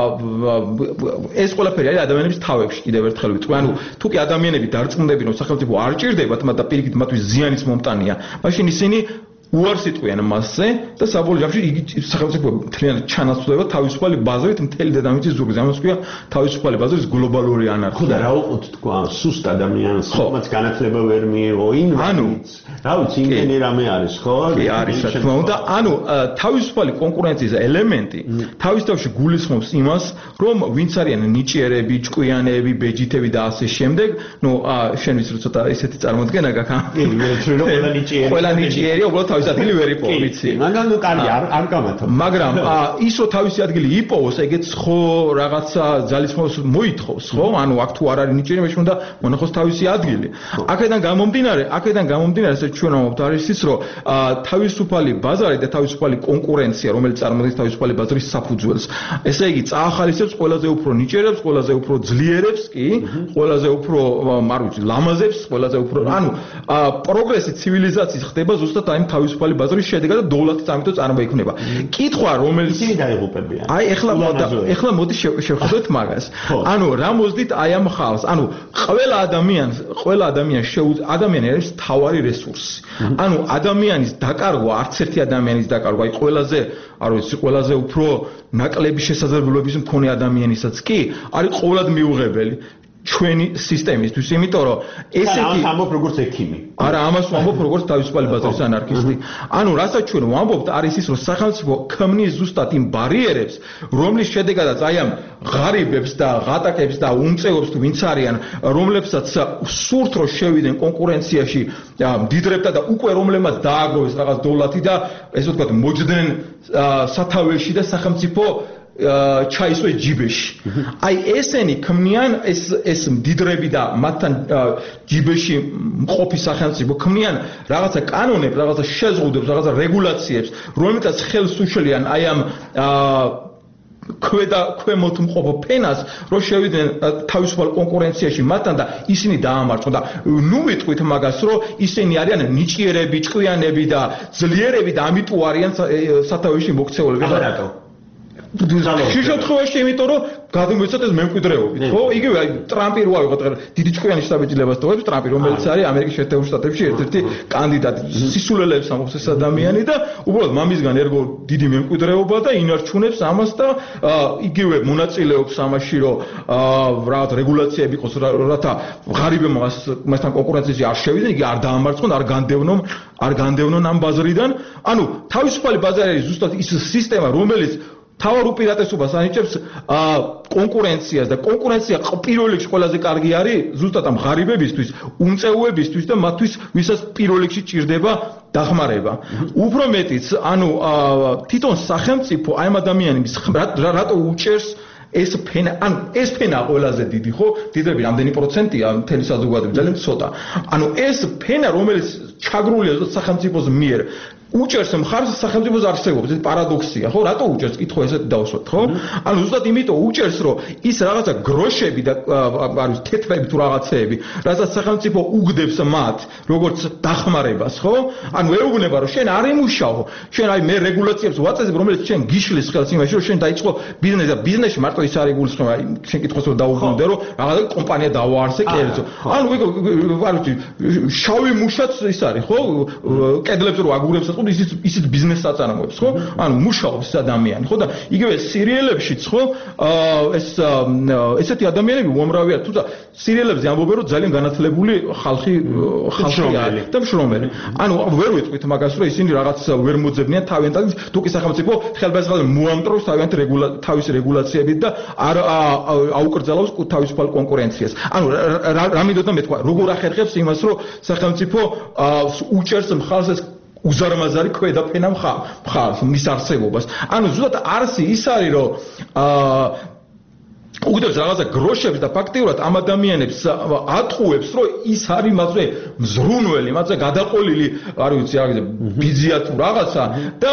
ეს ყველაფერი არის ადამიანების თავებში, კიდევ ერთხელ ვიტყვი. ანუ თუ კი ადამიანები დარწმუნდებიან, რომ სახელმწიფო არ ჭირდებათ მათ და პირიქით მათთვის ზიანიც მომტანია, მაშინ ისინი უარს იტყვიან მასზე და საბოლოო ჯამში იგი სახელმწიფო მთლიანად ჩანაცვლება თავისუფალი ბაზრით მთელი დედამიწის ზურგზე. ამას ქვია თავისუფალი ბაზრის გლობალური ანარქია. ხო და რა უყოთ თქვა, სუსტ ადამიანს, რომელიც განათლება ვერ მიიღო, ინვალიდს, რა ვიცი, იმენი რამე არის, ხო? კი, არის, რა თქმა უნდა. ანუ თავისუფალი კონკურენციის ელემენტი თავის თავში გულისხმობს იმას, რომ ვინც არიან ნიჭიერები, ჭკვიანები, ბეჯითები და ასე შემდეგ, ნუ შენ ვიცი, ცოტა ესეთი წარმოდგენა გაქვს. კი, მე ვთვლი, რომ ყველა ნიჭიერია, უბრალოდ თავის ადგილი ვერ იპოვო, ვიცი. მაგრამ ნუ კარგი, არ გამათო. მაგრამ ის რომ თავისი ადგილი იპოვოს, ეგეც ხო რაღაცა ძალისხმევას მოითხოვს, ხო? ანუ აქ თუ არ არის ნიჭიერი, მაშინ უნდა მონახოს თავისი ადგილი. აქედან გამომდინარე, ესე ჩვენ ვამბობთ, არის ის, რომ თავისუფალი ბაზარი და თავისუფალი კონკურენცია, რომელიც წარმოადგენს თავისუფალი ბაზრის საფუძველს, ესე იგი წაახალისებს ყველაზე უფრო ნიჭიერებს, ყველაზე უფრო ძლიერებს, კი, ყველაზე უფრო, არ ვიცი, ლამაზებს, ყველაზე უფრო, ანუ პროგრესი ცივილიზაციის ხდება ზუსტად აი თავისუფალი ბაზრის შედეგად და დოვლათიც ამიტომ წარმოიქმნება. კითხვა რომელიც ისინი დაიღუპებიან. აი ეხლა მოდი შევხედოთ მაგას. ანუ რა მოძდით აი ამ ხალხს? ანუ ყველა ადამიანი არის თავარი რესურსი. ანუ ადამიანის დაკარგვა, არც ერთი ადამიანის დაკარგვა, აი ყველაზე უფრო ნაკლები შესაძლებლობების მქონე ადამიანისაც კი არის ყოველად მიუღებელი. ჩვენი სისტემისთვის, იმიტომ რომ ესეთი ამბობ როგორც ექიმი. არა, ამას ვამბობ როგორც თავისუფალი ბაზრის ანარქისტი. ანუ რასაც ჩვენ ვამბობთ, არის ის, რომ სახელმწიფო ქმნის ზუსტად იმ ბარიერებს, რომლის შედეგადაც აი ამ ღარიბებს და ღატაკებს და უმწეობს თუ ვინც არიან, რომლებსაც სურთ რომ შევიდნენ კონკურენციაში მდიდრებთან და უკვე რომლებმაც დააგროვეს რაღაც დოვლათი და ესე ვთქვათ, მოჯდნენ სათავეში და სახელმწიფო ჩაისვეს ჯიბეში. აი ესენი ქმნიან ეს მდიდრები და მათთან ჯიბეში მყოფი სახელმწიფო ქმნიან რაღაცა კანონებს, რაღაცა შეზღუდვებს, რაღაცა რეგულაციებს, რომელთაც ხელს უშლიან აი ამ ქვემოთ მყოფ ფენას, რომ შევიდნენ თავისუფალ კონკურენციაში მათთან და ისინი დაამარცხონ და ნუ ვიტყვით მაგას, რომ ისინი არიან ნიჭიერები, ჭკვიანები და ძლიერები და ამიტომ არიან სათავეში მოქცეულები. რატო? შემთხვევაში, იმიტომ რომ გადმოიცათ ეს მემკვიდრეობით, ხო? იგივე აი ტრამპი რო ავიღოთ დიდი ჭკვიანი შტაბეჭდილებას თხოვებს ტრამპი, რომელიც არის ამერიკის შეერთებულ შტატებში ერთ-ერთი კანდიდატი. სისულელეებს ამბობს ეს ადამიანი და უბრალოდ მამისგან ერგო დიდი მემკვიდრეობა და ინარჩუნებს ამას და იგივე მონაწილეობს ამაში, რომ რაღაც რეგულაციები იყოს, რათა ღარიბებმა მასთან კონკურენციაში არ შევიდნენ, იგი არ დაამარცხონ, არ განდევნონ ამ ბაზრიდან. ანუ თავისუფალი ბაზარი არის ზუსტად ის სისტემა, რომელიც თავარ უპირატესობას ანიჭებს კონკურენციას და კონკურენცია პირველ რიგში ყველაზე კარგი არის ზუსტად ამ ღარიბებისთვის, უმწეუებისთვის და მათთვის, ვისაც პირველ რიგში ჭირდება დახმარება. უფრო მეტიც, ანუ თვითონ სახელმწიფო აი ამ ადამიანების რატო უჭერს ეს ფენა, ანუ ეს ფენა ყველაზე დიდი, ხო? დიდები რამდენი პროცენტია მთელი საზოგადოების, ძალიან ცოტა. ანუ ეს ფენა, რომელიც ჩაგრულია სახელმწიფოს მიერ უჭერს მხარს სახელმწიფოს არსებობას, ეს პარადოქსია, ხო? რატო უჭერს? კითხვა ესეთი დავსვათ, ხო? ანუ ზუსტად იმიტომ უჭერს, რომ ის რაღაცა გროშები და არის თეთრები თუ რაღაცეები, რასაც სახელმწიფო უგდებს მათ, როგორც დახმარებას, ხო? ანუ ეუბნება, რომ შენ არ იმუშაო, შენ აი მე რეგულაციებს ვაწესებ, რომელიც შენ გიშლის ხელს იმაში, რომ შენ დაიწყო ბიზნესი და ბიზნესში მარტო ის არ იგულისხმება, შენ კითხოს რომ დაუბრუნდე, რომ რაღაცა კომპანია დავაარსე კერძო. ანუ ვიგო შავი მუშაც ის არის, ხო? კედლებს რო აგურებს ისიც ბიზნესს აწარმოებს, ხო? ანუ მუშაობს ადამიანი, ხო? და იგივე სერიალებშიც, ხო? ესეთი ადამიანები უამრავია, თუმცა სერიალებზე ამბობენ, რომ ძალიან განათლებული ხალხი არის და მშრომელი. ანუ ვერ ვიტყვით მაგას, რომ ისინი რაღაც ვერ მოძებნიან თავიანთად, თუკი სახელმწიფო ხელბაზრად მოამტროს თავის რეგულაციებით და არ აუკრძალავს თავისუფალ კონკურენციას. ანუ რა მინდოდა მეთქვა, როგორ ახერხებს იმას, რომ სახელმწიფო უჭერს მხარს ეს უზარმაზარი ქვედაფენა მხარს მის არსებობას. ანუ ზუსტად არსი ის არის, რომ უგდებს რაღაცა გროშებს და ფაქტიურად ამ ადამიანებს ატყუებს, რომ ის არის მასზე მზრუნველი, მასზე გადაყოლილი, არ ვიცი, რაღაცა ბიზია თუ რაღაცა და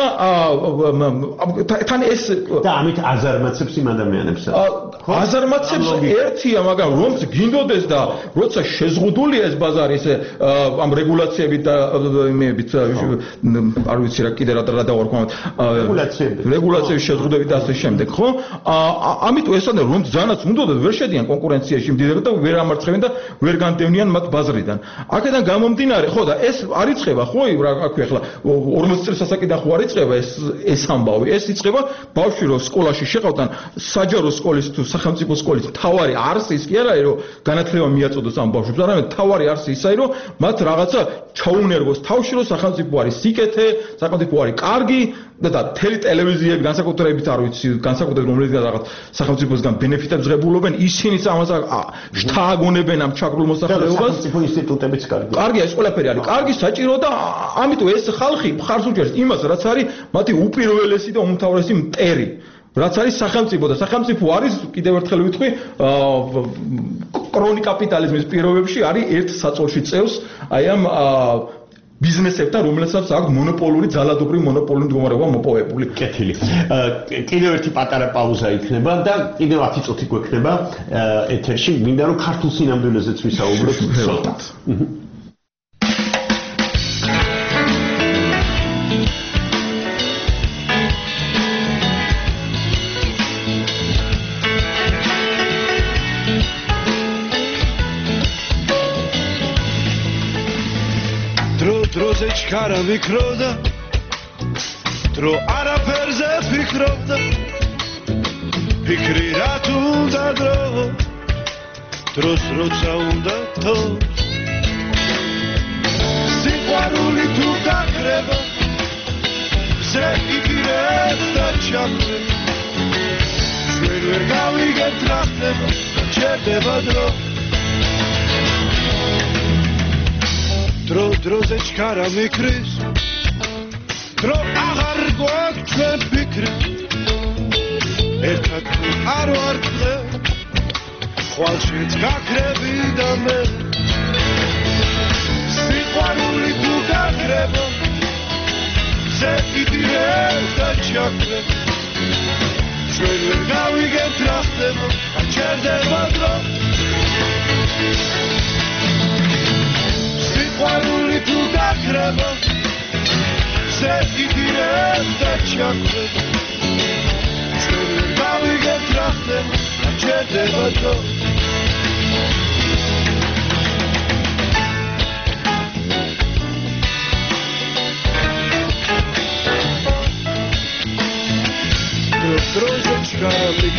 თან ეს და ამით აზარმაცებს იმ ადამიანებს. აზარმაცებს ერთია, მაგრამ რომც გინდოდეს და როცა შეზღუდულია ეს ბაზარი ესე ამ რეგულაციებით და იმებით, არ ვიცი რა კიდე რა დავარქვა, რეგულაციების შეზღუდებით და ასე შემდეგ, ხო? ამიტომ ეს არის რომ ძალაც უნდათ ვერ შედიან კონკურენციაში მდიდარად და ვერ ამარცხებენ და ვერ განდევნიან მათ ბაზრიდან. აქედან გამომდინარე, ხო და ეს არ იწყება, ხო, რა აქვე ახლა 40 წელს ასაკიდან ხო არ იწყება ეს ამბავი. ეს იწყება ბავშვი რო სკოლაში შეყავთან, საჯარო სკოლის თუ სახელმწიფო სკოლის მთავარი არსი ის კი არა, რომ განათლება მიაწოდოს ამ ბავშვებს, არამედ მთავარი არსი ისაა, რომ მათ რაღაცა ჩაუნერგოს თავში, რომ სახელმწიფო არის სიკეთე, სახელმწიფო არის კარგი და თელი ტელევიზიები განსაკუთრებით არ ვიცი, განსაკუთრებით რომელიც რაღაც სახელმწიფოსგან ბენეფიტებს ღებულობენ, ისინიც ამას შთააგონებენ ამ ჩაგრულ მოსახლეობას. სახელმწიფო ინსტიტუტებიც კარგია. კარგია, ეს ყველაფერი არის კარგი, საჭირო და ამიტომ ეს ხალხი მხარს უჭერს იმას, რაც არის მათი უპირველესი და უმთავრესი მტერი. რაც არის სახელმწიფო და სახელმწიფო არის კიდევ ერთხელ ვიტყვი კრონიკ კაპიტალიზმის პირობებში არის ერთ საწოლში წევს აი ამ ბიზნესებთან, რომელსაც აქვს მონოპოლური ძალადობრივი მონოპოლური მდგომარეობა მოპოვებული. კეთილი. კიდევ ერთი პატარა პაუზა იქნება და კიდევ 10 წუთი გვექნება ეთერში. მინდა რომ ქართულ სინამდვილეზეც ვისაუბროთ ცოტა. დროზე ჩქარა მიკროდა დრო არაფერზე ფიქრობდა ფიქრი რა თუ უნდა დროს როცა უნდა თო სიყვარული თუ გაქრება ზე იგირებს და ჩაქრებ ჩვენ ვერ გავიგებთ რა ხდება ჩერდება დროზე ჩქარა მიქრის დრო აღარ გვაქვს ჩვენ ფიქრი ერთად არ ვარქლე ხვალშიც გაქრები და მე სიყვარული თუ გაქრება ზე იდირებს და ჩაქრებ ჩვენ ვერ გავიგებთ რა ხდება ჩერდება დრო სიყვარული თუ გაქრება ზე იდირებს და ჩაქრებ ჩვენ ვერ გავიგებთ რა ხდება ჩერდება დრო დროზე ჩქარალი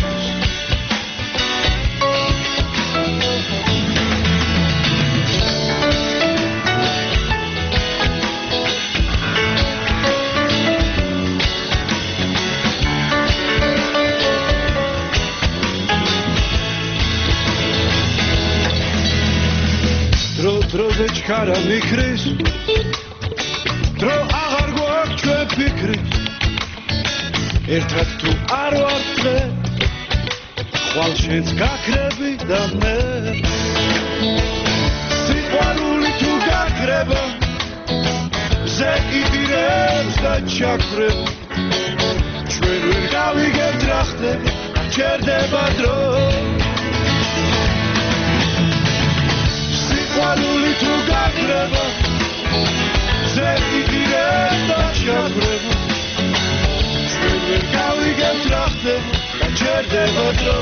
დროზე ჩქარა მიქრის დრო აღარ გვაქვს ჩვენ ფიქრი ერთად თუ არ ვარ დღე ხვალ შენს გაქრები და მე სიყვარული თუ გაქრება ზეკიდირებს და ჩაქრებ ჩვენ ვერ გავიგებთ რა ხდება ჩერდება დრო სიყვარული თუ გაქრება ზეკიდირებს და ჩაქრებ გავიგებთ რა ხდება და ჩერდება დრო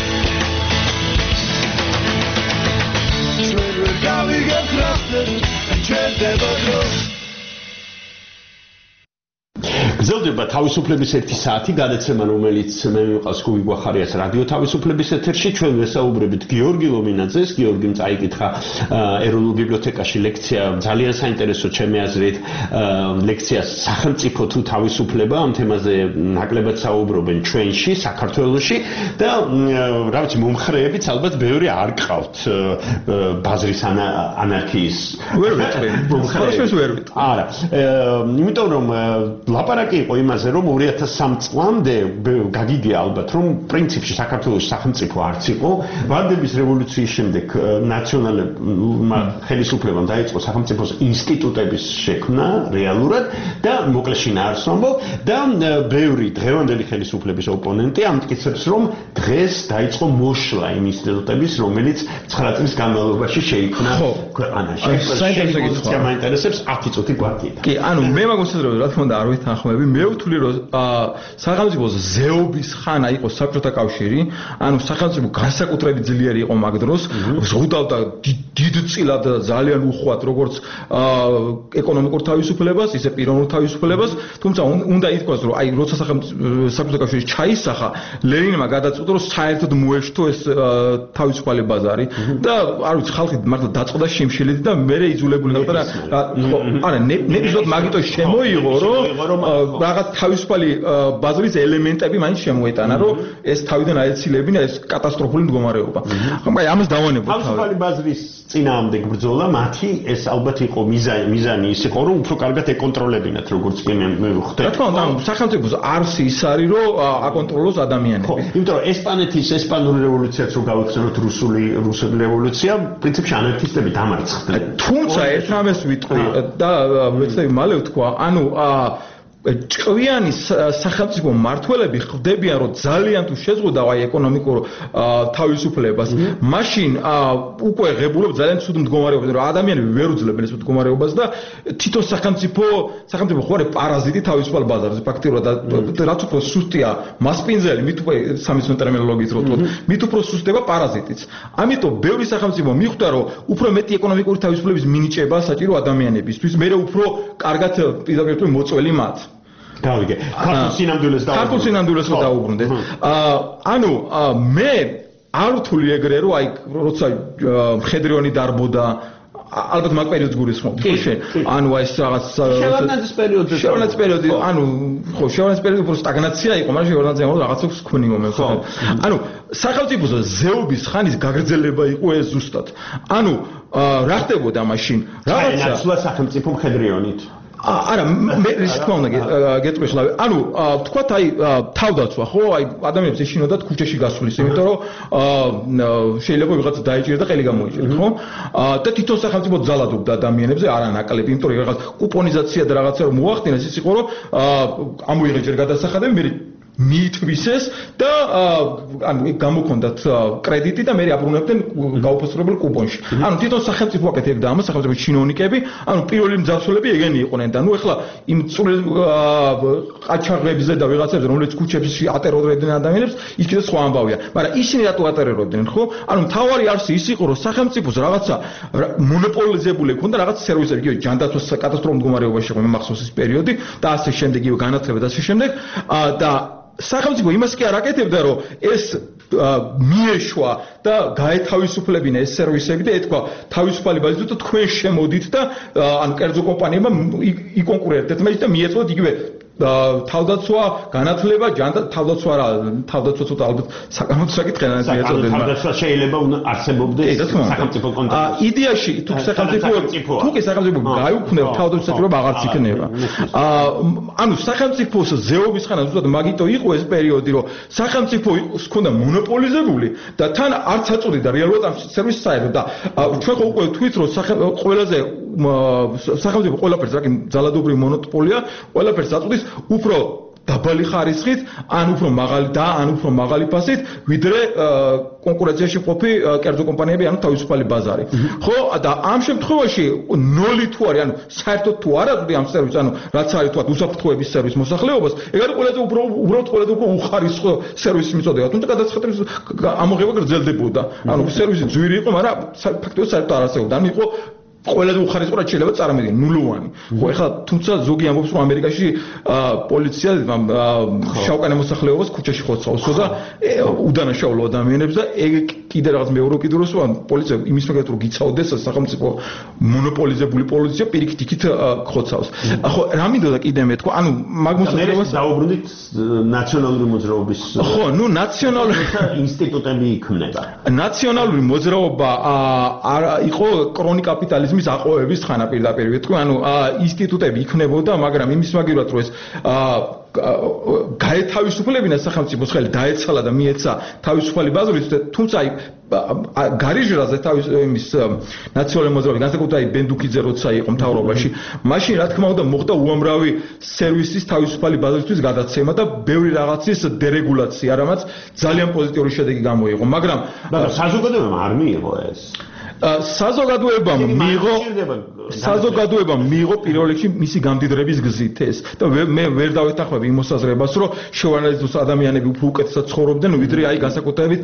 ჩვენ ვერ გავიგებთ რა ხდება და ჩერდება დრო გრძელდება თავისუფლების 1 საათი გადაცემა რომელიც მე ვიყავს გუგი გვახარიას რადიო თავისუფლების ეთერში ჩვენ ვესაუბრებით გიორგი ლომინაძეს გიორგიმ წაიკითხა ეროვნულ ბიბლიოთეკაში ლექცია ძალიან საინტერესო ჩემი აზრით ლექცია სახელმწიფო თუ თავისუფლება ამ თემაზე ნაკლებად საუბრობენ ჩვენში საქართველოში და რა ვიცი მომხრეებიც ალბათ ბევრი არ ყავთ ბაზრის ანარქიის ვერ ვიტყვი ხალხს ვერ ვიტყვი არა იმიტომ რომ ლაპარაკი იყო იმაზე რომ 2003 წლამდე გაგიგია ალბათ რომ პრინციპში საქართველოს სახელმწიფო არც იყო ვარდების რევოლუციის შემდეგ ნაციონალებმა ხელისუფლებამ დაიწყო სახელმწიფოს ინსტიტუტების შექმნა რეალურად და მოკლედ შინაარსობო და ბევრი დღევანდელი ხელისუფლების ოპონენტი ამტკიცებს რომ დღეს დაიწყო მოშლა იმ ინსტიტუტების რომელიც 9 წლის განმავლობაში შეიქმნა ქვეყანაში საინტერესო მაინტერესებს 10 წუთი გვაქვს კი ანუ მე მაგოსადროა რა თქმა უნდა არ ვეთანხმები მე ვთვლი რომ სახელმწიფოს ზეობის ხანა იყო საბჭოთა კავშირი ანუ სახელმწიფო განსაკუთრებით ძლიერი იყო მაგ დროს ზღუდავდა დიდწილად ძალიან უხვად როგორც ეკონომიკურ თავისუფლებას ისე პიროვნულ თავისუფლებას თუმცა უნდა ითქვას რომ აი როცა საბჭოთა კავშირი ჩაისახა ლენინმა გადაწყვიტა რომ საერთოდ მოეშთო ეს თავისუფალი ბაზარი და არ ვიცი ხალხი მართლა დაწყდა შიმშილით და მე იძულებული გახდა არა ნებისმიერ მაგიტო შემოიღო რომ რაღაც თავისუფალი ბაზრის ელემენტები მაინც შემოეტანა რომ ეს თავიდან აეცილებინა ეს კატასტროფული მდგომარეობა. აი ამას დავანებოთ. თავისუფალი ბაზრის წინააღმდეგ ბრძოლა მათი ეს ალბათ იყო მიზანი ის იყო რომ უფრო კარგად ეკონტროლებინათ როგორც კი მე ვხვდები. რა თქმა უნდა სახელმწიფოს არსი ის არის რომ აკონტროლოს ადამიანები. იმიტომ რომ ესპანეთის ესპანური რევოლუციაც რო გავიხსენოთ რუსული რევოლუცია პრინციპში ანარქისტები დამარცხდნენ. თუმცა ერთ რამეს ვიტყვი და ვეცდები მალე ვთქვა ანუ ჭკვიანი სახელმწიფო მმართველები ხვდებიან რომ ძალიან თუ შეზღუდავ აი ეკონომიკურ თავისუფლებას მაშინ უკვე ღებულობ ძალიან ცუდ მდგომარეობას რომ ადამიანები ვერ უძლებენ ეს მდგომარეობას და თვითონ სახელმწიფო ხო არის პარაზიტი თავისუფალ ბაზარზე ფაქტიურად რაც უფრო სუსტია მასპინძელი მით უფრო სამეცნიერო ტერმინოლოგიით რო ვთქვათ მით უფრო სუსტდება პარაზიტიც ამიტომ ბევრი სახელმწიფო მიხვდა რომ უფრო მეტი ეკონომიკური თავისუფლების მინიჭება საჭირო ადამიანებისთვის მე უფრო კარგად პირდაპირ მოწველი მათ გავიგე. ქართულ სინამდვილეს დაუბრუნდეთ. ანუ მე არ ვთვლი ეგრე რომ აი როცა მხედრიონი დარბოდა ალბათ მაგ პერიოდს გულისხმობთ ხო შენ ანუ აი ეს რაღაც შევარდნაძის პერიოდი ანუ ხო შევარდნაძის პერიოდი უფრო სტაგნაცია იყო მაგრამ შევარდნაძე ამბობს რაღაცას ხვნიო მე ხო ანუ სახელმწიფოს ზეობის ხანის გაგრძელება იყო ეს ზუსტად ანუ რა ხდებოდა მაშინ რაღაცა ნაცვლა სახელმწიფო მხედრიონით არა მე ის თქმა უნდა გეტყვი ხლავი ანუ თქვათ აი თავდაცვა ხო აი ადამიანებს ეშინოდათ ქუჩაში გასulis იმიტომ რომ შეიძლება ვიღაცა დაიჭირა და ყელი გამოიჭირა ხო და თვითონ სახელმწიფო ძალადობდა ადამიანებზე არანაკლები იმიტომ რომ რაღაც კუპონიზაცია და რაღაცა რომ მოახდინეს ის იყო რომ ამოიღე ჯერ გადასახადები მე მიითვისეს და ანუ გამოქონდათ კრედიტი და მე აბრუნებდნენ გაუფასებელ კუპონში. ანუ თვითონ სახელმწიფო აკეთებდა ამას, სახელმწიფო ჩინოვნიკები, ანუ პირველი მძარცველები ეგენი იყვნენ და ნუ ეხლა იმ წვრილ ყაჩაღებზე და ვიღაცებზე, რომლებიც ქუჩებში ატერორებდნენ ადამიანებს, ის კიდე სხვა ამბავია. მაგრამ ისინი რატო ატერორებდნენ, ხო? ანუ მთავარი არსი ის იყო, რომ სახელმწიფოს რაღაცა მონოპოლიზებული ქონდა რაღაც სერვისები, იგივე ჯანდაცვის კატასტროფულ მდგომარეობაში იყო მახსოვს ის პერიოდი და ასე შემდეგ, იგივე განათლება და ასე შემდეგ და სახელმწიფო იმას კი არ აკეთებდა, რომ ეს მიეშვა და გაეთავისუფლებინა ეს სერვისები და ეთქვა თავისუფალი ბაზით და თქვენ შემოდით და ანუ კერძო კომპანიებმა იკონკურირებთ ერთმანეთს და მიეწოდოთ იგივე თავდაცვა, განათლება, თავდაცვა რა, თავდაცვა ცოტა ალბათ საკამათო საკითხია რაც მიეწოდება. თავდაცვა შეიძლება არსებობდეს სახელმწიფო კონტექსტში. იდეაში თუ სახელმწიფო გაიუქმნება თავდაცვის საჭიროება აღარც იქნება. ანუ სახელმწიფოს ზეობის ხანა ზუსტად მაგიტო იყო ეს პერიოდი, რომ სახელმწიფო ჰქონდა მონოპოლიზებული და თან არც აწოდიდა რეალურად ამ სერვისს საერთოდ და ჩვენ უკვე თქვით, რომ ყველაზე სახელმწიფო ყველაფერს რაკი ძალადობრივი მონოპოლია, ყველაფერს აწოდის უფრო დაბალი ხარისხით, ან უფრო მაღალი ფასით, ვიდრე კონკურენციაში მყოფი კერძო კომპანიები, ანუ თავისუფალი ბაზარი. ხო, და ამ შემთხვევაში ნოლი თუ არის, ანუ საერთოდ თუ არ აწოდი ამ სერვისს, ანუ რაც არის თქვა უსაფრთხოების სერვის მოსახლეობას, ეგ არის ყველაზე უფრო უხარისხო სერვისი მიწოდება. თუმცა გადაწყვეტილების ამოღება გრძელდებოდა. ანუ სერვისი ძვირი იყო, მაგრამ ფაქტობრივად საერთოდ არ არსებობდა. ანუ იყო ყველაზე უხარისხო რაც შეიძლება წარმოვიდგინე ნულოვანი. ხო, ეხლა თუმცა ზოგი ამბობს, რომ ამერიკაში პოლიცია შავკანა მოსახლეობას ქუჩაში ხოცავსო და უდანაშაულო ადამიანებს და ეგ კიდე რაღაც მეორე კიდუროს, რომ პოლიცია იმის მაგალითად რომ გიცავდეს სახელმწიფო მონოპოლიზებული პოლიცია პირიქით იქით ხოცავს. ხო, რა მინდოდა კიდე მე თქვა, ანუ მაგ მოსახლეობას დაუბრუნდით ნაციონალური მოძრაობის ხო, ნუ ნაციონალური ინსტიტუტები იქმნება. ნაციონალური მოძრაობა იყო კრონი კაპიტალიზმის აყვავების ხანა პირდაპირ ვეთქვი, ანუ ინსტიტუტები იქნებოდა, მაგრამ იმის მაგივრად რომ ეს გაეთავისუფლებინა სახელმწიფოს ხელი დაეცალა და მიეცა თავისუფალი ბაზრით, თუმცა გარიჟრაზე იმის ნაციონალური მოძრაობის განსაკუთრებით ბენდუქიძე როცა იყო მთავრობაში, მაშინ რა თქმა უნდა მოხდა უამრავი სერვისის თავისუფალი ბაზრისთვის გადაცემა და ბევრი რაღაცის დერეგულაცია, რამაც ძალიან პოზიტიური შედეგი გამოიღო, მაგრამ საზოგადოებამ არ მიიღო ეს. საზოგადოებამ მიიღო პირველ რიგში მისი გამდიდრების გზით ეს და მე ვერ დავეთანხმები იმ მოსაზრებას, რომ შევანალიზოს ადამიანები უფრო უკეთესად ცხოვრობდნენ, ვიდრე აი განსაკუთრებით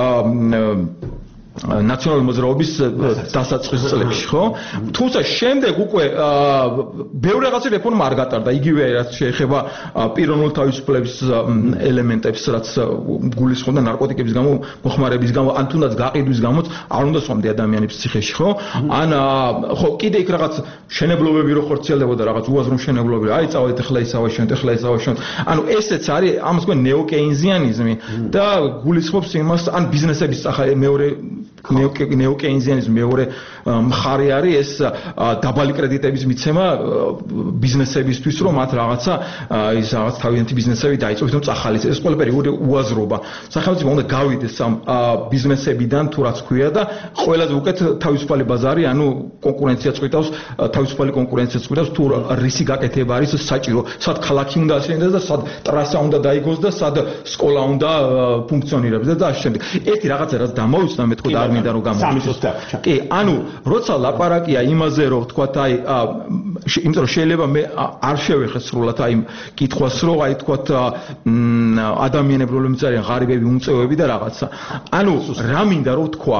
ნაციონალური მოძრაობის დასაწყის წლებში, ხო? თუმცა შემდეგ უკვე ბევრი რაღაცა რეფორმა არ გატარდა, იგივე რაც შეეხება პიროვნული თავისუფლების ელემენტებს, რაც გულისხმობდა ნარკოტიკების გამო, მოხმარების გამო, ან თუნდაც გაყიდვის გამო არ უნდა სვამდე ადამიანებს ციხეში, ხო? ან ხო, კიდე იქ რაღაც შენებლობები რო ხორციელდებოდა, რაღაც უაზრო მშენებლობები, აი წავედით ახლა ის ავაშენოთ. ანუ ესეც არის ამას თქვენ ნეოკეინზიანიზმი და გულისხმობს იმას, ან ბიზნესების მეორე ნეოკეინზიანიზმის მეორე მხარე არის ეს დაბალი კრედიტების მიცემა ბიზნესებისთვის, რომ მათ რაღაცა ის რაღაც თავიანთი ბიზნესები დაიწყოს, რომ წახალის ეს ყველაფერი უაზრობა. სახელმწიფო უნდა გავიდეს ამ ბიზნესებიდან თუ რაც ქვია და ყველაზე უკეთ თავისუფალი ბაზარი, ანუ კონკურენცია წვითავს, თავისუფალი კონკურენცია წვითავს, თუ რისი გაკეთება არის საჭირო, სად ქალაქი უნდა აშენდეს და სად ტრასა უნდა დაიგოს და სად სკოლა უნდა ფუნქციონირებს და ასე შემდეგ. ერთი რაღაცა რაც დამოუცდა მე თქო და არ მინდა რომ გამოვიდეს. კი, ანუ როცა ლაპარაკია იმაზე, რომ თქვათ აი იმიტომ რომ შეიძლება მე არ შევეხე სრულად აი კითხვას, რომ აი თქვათ ადამიანები რომლებიც არიან ღარიბები, უმწევები და რაღაცა. ანუ რა მინდა რომ თქვა,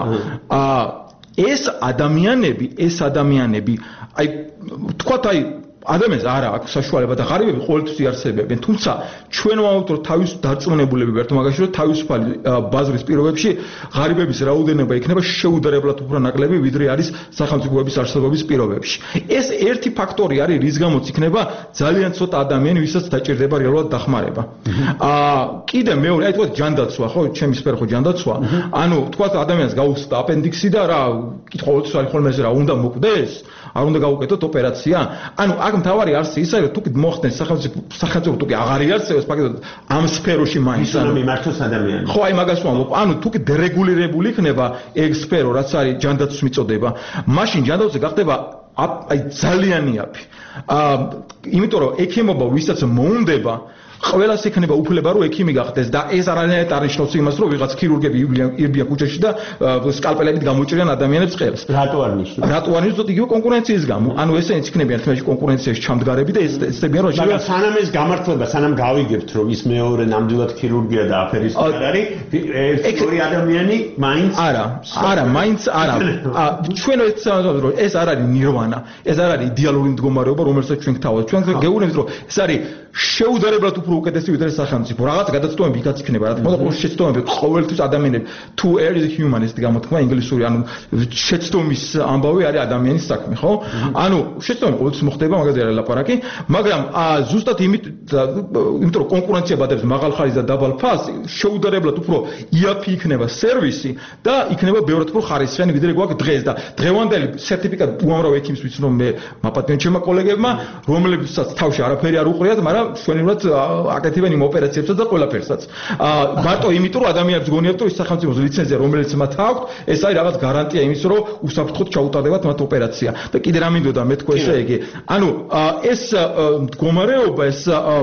ეს ადამიანები აი თქვათ აი ადამიანს არ აქვს საშუალება და ღარიბები ყოველთვის იარსებებენ, თუმცა ჩვენ ვამბობთ, რომ თავის დარწმუნებულები ვართ მაგაში, რომ თავისუფალი ბაზრის პირობებში ღარიბების რაოდენობა იქნება შეუდარებლად უფრო ნაკლები, ვიდრე არის სახელმწიფოების არსებობის პირობებში. ეს ერთი ფაქტორი არის, რის გამოც იქნება ძალიან ცოტა ადამიანი, ვისაც დაჭირდება რეალურად დახმარება. კიდე მეორე, აი თქვათ ჯანდაცვა, ხო, ჩემი სფერო ხო ჯანდაცვა. ანუ თქვათ ადამიანს გაუხსნა აპენდიქსი და რა, ყოველთვის არის ხოლმე ეს რა, უნდა მოკვდეს? არ უნდა გავუკეთოთ ოპერაცია? ანუ აქ მთავარი არსი ის არის, რომ თუ მოხდენ სახელმწიფო თუ აღარ იარსებებს, ფაქტობრივად ამ სფეროში მაინც ანუ მიმართოს ადამიანს. ხო, აი მაგას ვამბობ. ანუ თუ დერეგულირებული იქნება ეგ სფერო, რაც არის ჯანდაცვის მიწოდება, მაშინ ჯანდაცვა გახდება აი ძალიან იაფი. იმიტომ რომ ექიმობა ვისაც მოუნდება ყველას ექნება უფლება რომ ექიმი გახდეს და ეს არანაირად არ ნიშნავს იმას რომ ვიღაც ქირურგები ირბიან ქუჩაში და სკალპელებით გამოჭრიან ადამიანებს ყელს. რატო არ ნიშნავს? რატო არ ნიშნავს? იგივე კონკურენციის გამო. ანუ ესენიც იქნებიან თმაში კონკურენციაში ჩამდგარები და ესწებიან რომ მაგრამ სანამ ეს გამართლება, სანამ გავიგებთ რომ ის მეორე ნამდვილად ქირურგია და აფერისტი არ არის, ერთი ადამიანი მაინც არა, მაინც არა. ჩვენ ეცადოთ რომ ეს არ არის ნირვანა, ეს არ არის იდეალური მდგომარეობა, რომელსაც ჩვენ გთავაზობთ. ჩვენ გეუბნებით რომ ეს არის შეუდარებლად უფრო უკეთესი ვიდრე სახელმწიფო. რაღაც გადაცდომები იქაც იქნება, რა თქმა უნდა, ყოველ შეცდომები ყოველთვის ადამიანები to err is human ეს გამოთქმა ინგლისური, ანუ შეცდომის ამბავი არის ადამიანის საქმე, ხო? ანუ შეცდომები ყოველთვის მოხდება, მაგაზე არ ლაპარაკი, მაგრამ ზუსტად იმიტომ რომ კონკურენცია ბადებს მაღალ ხარისხს და დაბალ ფასს, შეუდარებლად უფრო იაფი იქნება სერვისი და იქნება ბევრად უფრო ხარისხიანი ვიდრე გვაქვს დღეს და დღევანდელი სერტიფიკატ უამრავ ექიმს ვიცი რომ მე მაპატიონ ჩემმა კოლეგებმა, რომლებსაც თავში არაფერი არ უყრიათ, მაგრამ შვენივრად აკეთებენ იმ ოპერაციებსაც და ყველაფერსაც. მარტო იმიტომ რომ ადამიანებს გონიათ რომ ის სახელმწიფოს ლიცენზია რომელიც მათ აქვს, ეს არის რაღაც გარანტია იმის რომ უსაფრთხოდ ჩაუტარდებათ მათ ოპერაცია. და კიდე რა მინდოდა მე თქვა ესე იგი. ანუ ეს მდგომარეობა ეს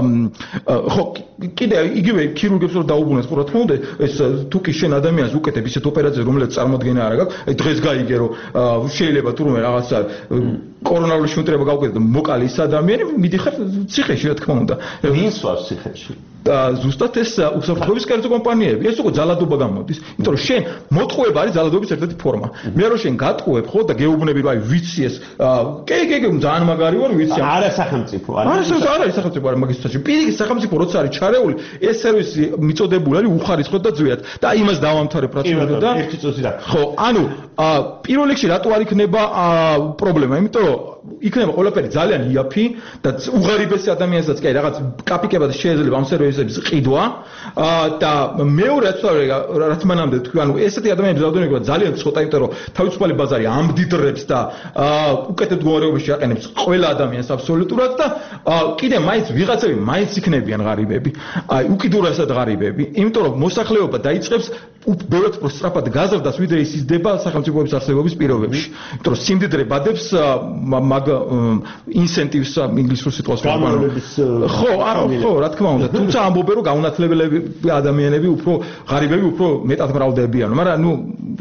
ხო კიდე იგივე ქირურგებს რომ დაუბრუნოთ, რა თქმა უნდა, ეს თუ კი შენ ადამიანს უკეთებ ისეთ ოპერაციას, რომელიც წარმოადგენა არ აქვს, აი დღეს გაიგე რომ შეიძლება თურმე რაღაცა კორონარული შემოწმება გავუკეთე და მოკალი ის ადამიანი მიდიხარ ციხეში რა თქმა უნდა. ვინც ვარ ციხეში? ზუსტად ეს უსაფრთხოების კერძო კომპანიები, ეს უკვე ძალადობა გამოდის. იმიტომ რომ შენ მოტყუება არის ძალადობის ერთ-ერთი ფორმა. მე რომ შენ გატყუებ ხო და გეუბნები რომ აი ვიცი ეს კი ძალიან მაგარი ვარ ვიცი. არა სახელმწიფო, არა სახელმწიფო, არა მაგის თვალში. პირიქით სახელმწიფო როცა არის ჩარეული, ეს სერვისი მიწოდებული არის უხარისხოდ და ძვიად. და იმას დავამთავრებ რა თქმა უნდა. ერთი წუთი რა. ხო, ანუ პირველ რიგში რატო არ იქნება პრობლემა? იმიტომ რომ იქნება ყველაფერი ძალიან იაფი და უღარიბესი ადამიანსაც კი რაღაც კაპიკებად შეიძლება ამ სერვისების ყიდვა და მეორე რაც მანამდე თქვი, ანუ ესეთი ადამიანების რაოდენობა ძალიან ცოტა, იმიტომ რომ თავისუფალი ბაზარი ამდიდრებს და უკეთებ მდგომარეობაში აყენებს ყველა ადამიანს აბსოლუტურად და კიდე მაინც ვიღაცები მაინც იქნებიან ღარიბები, აი უკიდურესად ღარიბები, იმიტომ რომ მოსახლეობა დაიწყებს ბევრად უფრო სწრაფად გაზრდას ვიდრე ის იზრდება სახელმწიფოების არსებობის პირობებში. იმიტომ რომ სიმდიდრე ბადებს მაგ ინსენტივს ინგლისურ სიტყვას გამარჯვების ხო, რა თქმა უნდა, თუმცა ამბობენ რომ გაუნათლებელი ადამიანები უფრო ღარიბები უფრო მეტად მრავლდებიან, მაგრამ ნუ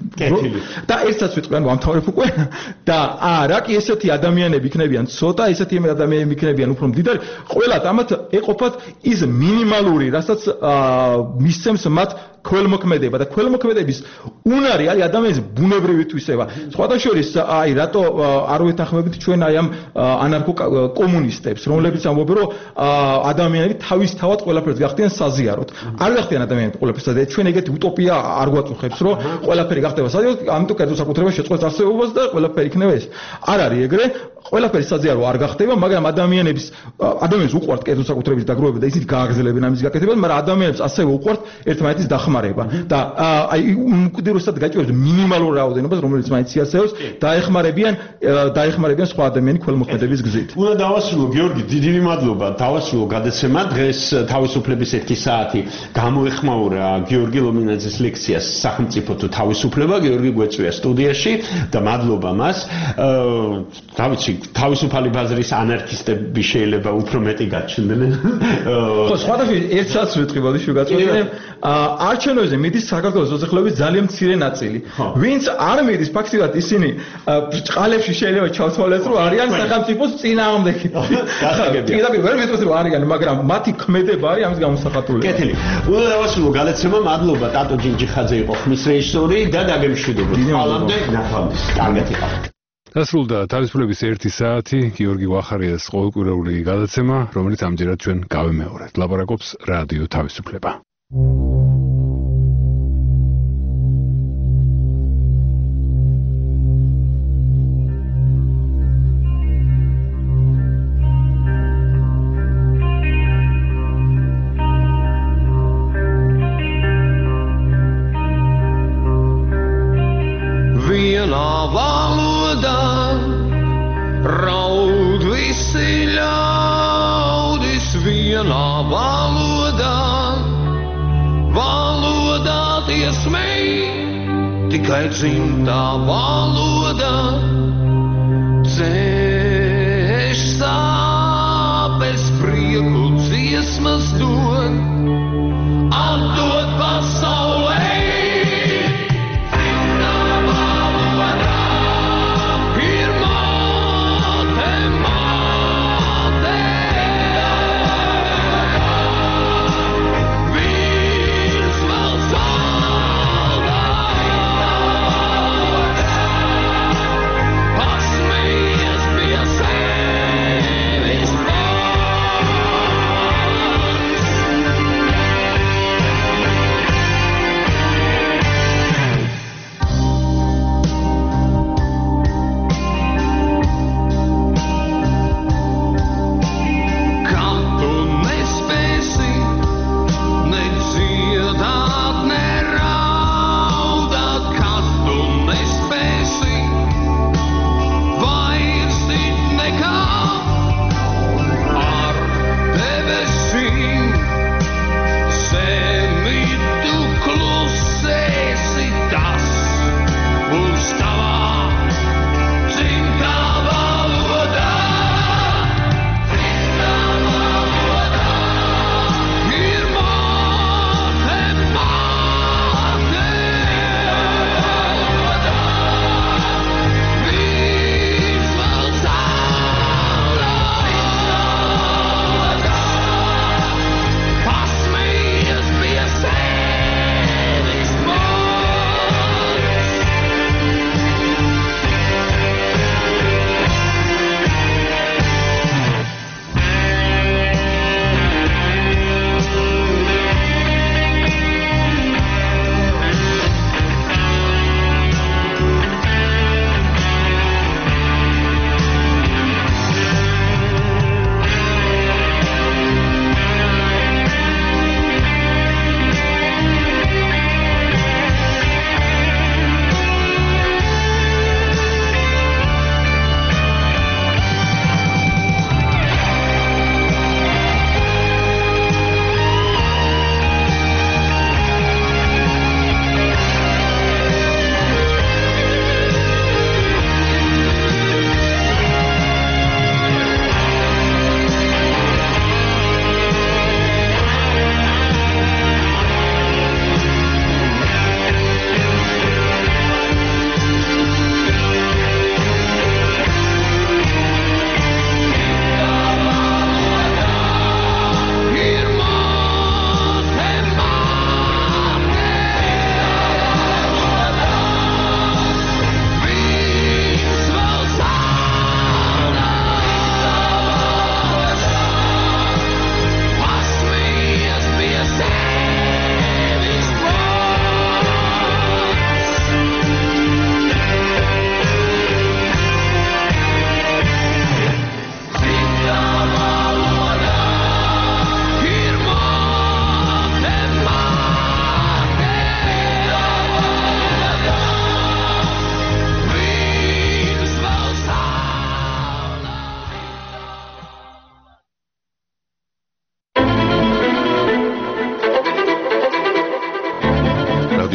და ერთსაც ვიტყვი, ანუ ამთავრებ უკვე და რა კი ესეთი ადამიანები იქნებიან ცოტა, ესეთი ადამიანები იქნებიან უფრო მდიდარი, ყველათ ამათ ეყოფათ ის მინიმალური, რასაც მისცემს მათ ქველმოქმედება და ქველმოქმედების უნარი არის ადამიანის ბუნებრივი თვისება. სხვათა შორის აი რატო არ ვეთანხმებით ჩვენ აი ამ ანარქო კომუნისტებს, რომლებიც ამბობენ რომ ადამიანები თავისთავად ყველაფერს გახდიან საზიაროდ. არ გახდიან ადამიანები ყველაფერს და ჩვენ ეგეთი utopia არ გვაწუხებს რომ ყველაფერი გახდება საზიაროდ, ამიტომ კერძო საკუთრებას შეწყვეტს არსებობას და ყველაფერი იქნება ეს. არ არის ეგრე, ყველაფერი საზიარო არ გახდება, მაგრამ ადამიანებს უყვართ კერძო საკუთრების დაგროვება და ისინი გააგრძელებენ ამის გაკეთებას, მაგრამ ადამიანებს ასევე უყვართ ერთმანეთის დახმარება და აი უკიდურესად გაჭირვებს მინიმალურ რაოდენობას, რომელიც მაინც იარსებობს, დაეხმარებიან სხვა ადამიანის ქველმოქმედების გზით. უნდა დავასრულო, გიორგი, დიდი მადლობა. დავასრულო გადაცემა. დღეს თავისუფლების 1 საათი გამოეხმაურა გიორგი ლომინაძის ლექციას სახელმწიფო თუ თავისუფლება. გიორგი გვეწვია სტუდიაში და მადლობა მას. დავიცი თავისუფალი ბაზრის ანარქისტები შეიძლება უფრო მეტი გაჩნდნენ. ხო, სხვადასხვა ერთ საათს ვიტყვი, ბოდიში ვგაწევდი. არჩევნებზე მიდის საქართველოს მოსახლეობის ძალიან მცირე ნაწილი. ვინც არ მიდის, ფაქტიურად ისინი ბრჭყალებში შეიძლება ჩავთვალეს, რომ არიან სახელმწიფოს წინააღმდეგი. პირდაპირ ვერ მეტყვით რომ არიან, მაგრამ მათი ქმედება არის ამის გამოსახატული. კეთილი. უნდა დავასრულო გადაცემა. მადლობა ტატო ჯინჯიხაძე იყო ხმის რეჟისორი და დაგემშვიდობოთ. ხალამდე ნახვამდის. კარგად იყავით. დასრულდა თავისუფლების 1 საათი გიორგი ვახარიას ყოველკვირეული გადაცემა, რომელიც ამჯერად ჩვენ გავიმეორებთ. ლაპარაკობს რადიო თავისუფლება. Raud visi ļaudis vienā valodā tiesmei, tikai dzimtā valoda, dzēš sāpes prieku dziesmas dod.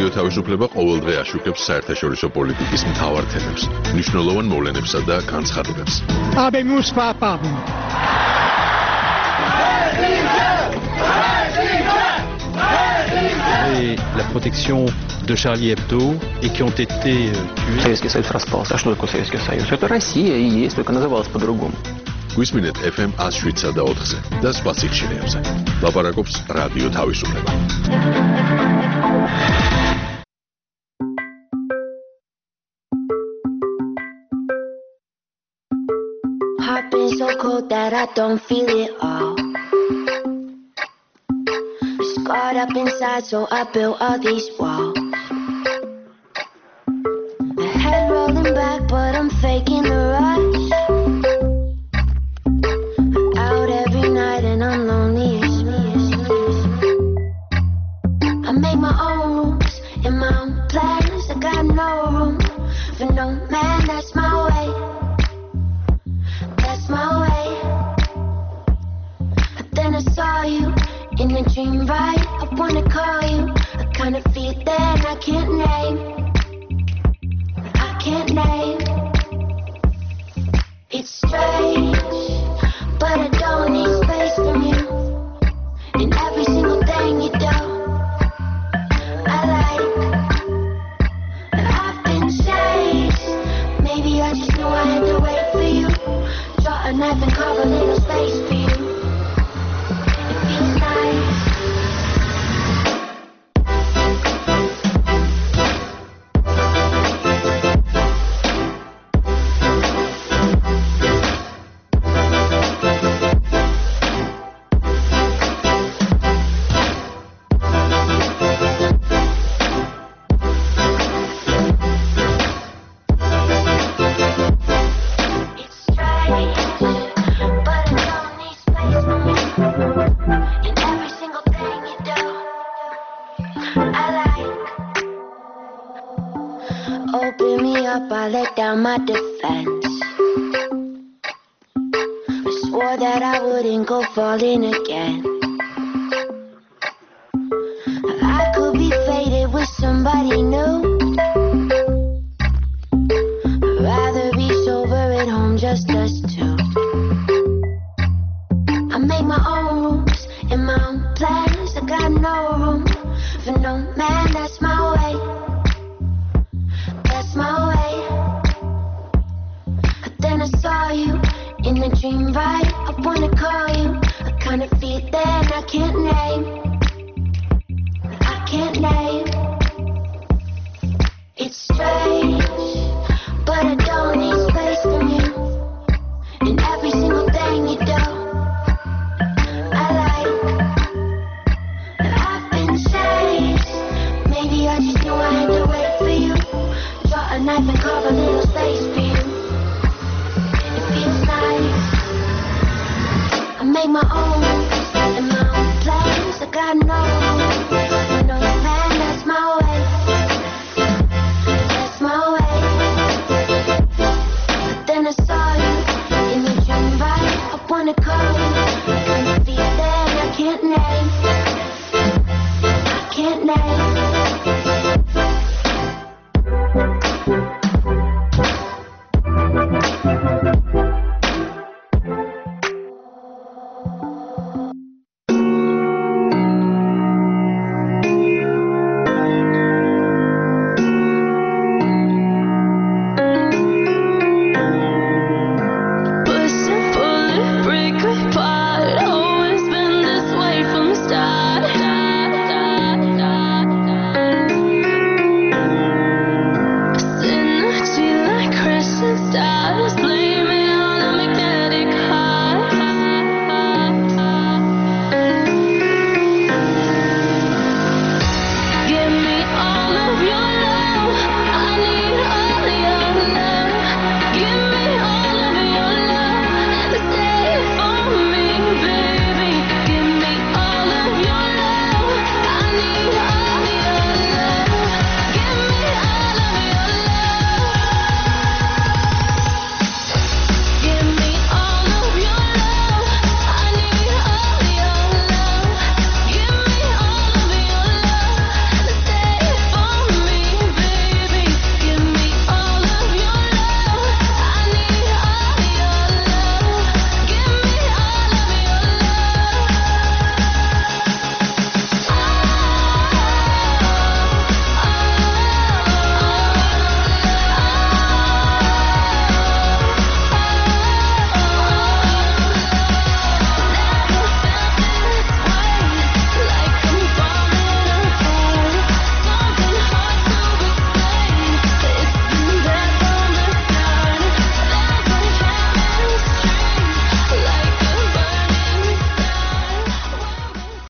რადიო თავისუფლება ყოველდღე აშუქებს საერთაშორისო პოლიტიკის მთავარ თემებს, მნიშვნელოვან მოვლენებსა და განცხადებებს. Habemos papa. Et la protection de Charlie Hebdo et qui ont été tués. Советский Союз распался. А что такое Советский Союз? Это Россия и есть, только называлась по-другому. გვისმინეთ FM 107 და 4-ზე და სხვა სიხშირეებზე. ლაპარაკობს რადიო თავისუფლება. Heart been so cold that I don't feel it all. Scarred up inside, so I built all these walls. My head rolling back, but I'm faking the rush. Out every night and I'm lonely. I make my own rules and my own plans. I got no room for no man. That's my way. That's my way. But then I saw you in a dream, right? I wanna call you. I kinda feel that I can't name. I can't name. It's strange, but I don't need space from you. In every single thing you do, I like. I've been chased. Maybe I just knew I had to wait for you. Draw a knife and carve a little space for you. It feels nice. Open me up, I let down my defense. I swore that I wouldn't go falling again. I could be faded with somebody new. I'd rather be sober at home, just us two. I make my own rules and my own plans. I got no room for no man. That's my way. That's my way. But then I saw you in a dream, right? I wanna call you. I kinda feel that I can't name. I can't name. It's strange, but I don't need space from you. In every single thing you do, I like. I've been chased. Maybe I just knew I had to wait for you. Draw a knife and carve a little space for you. It feels nice. I make my own rules and my own plans. I got no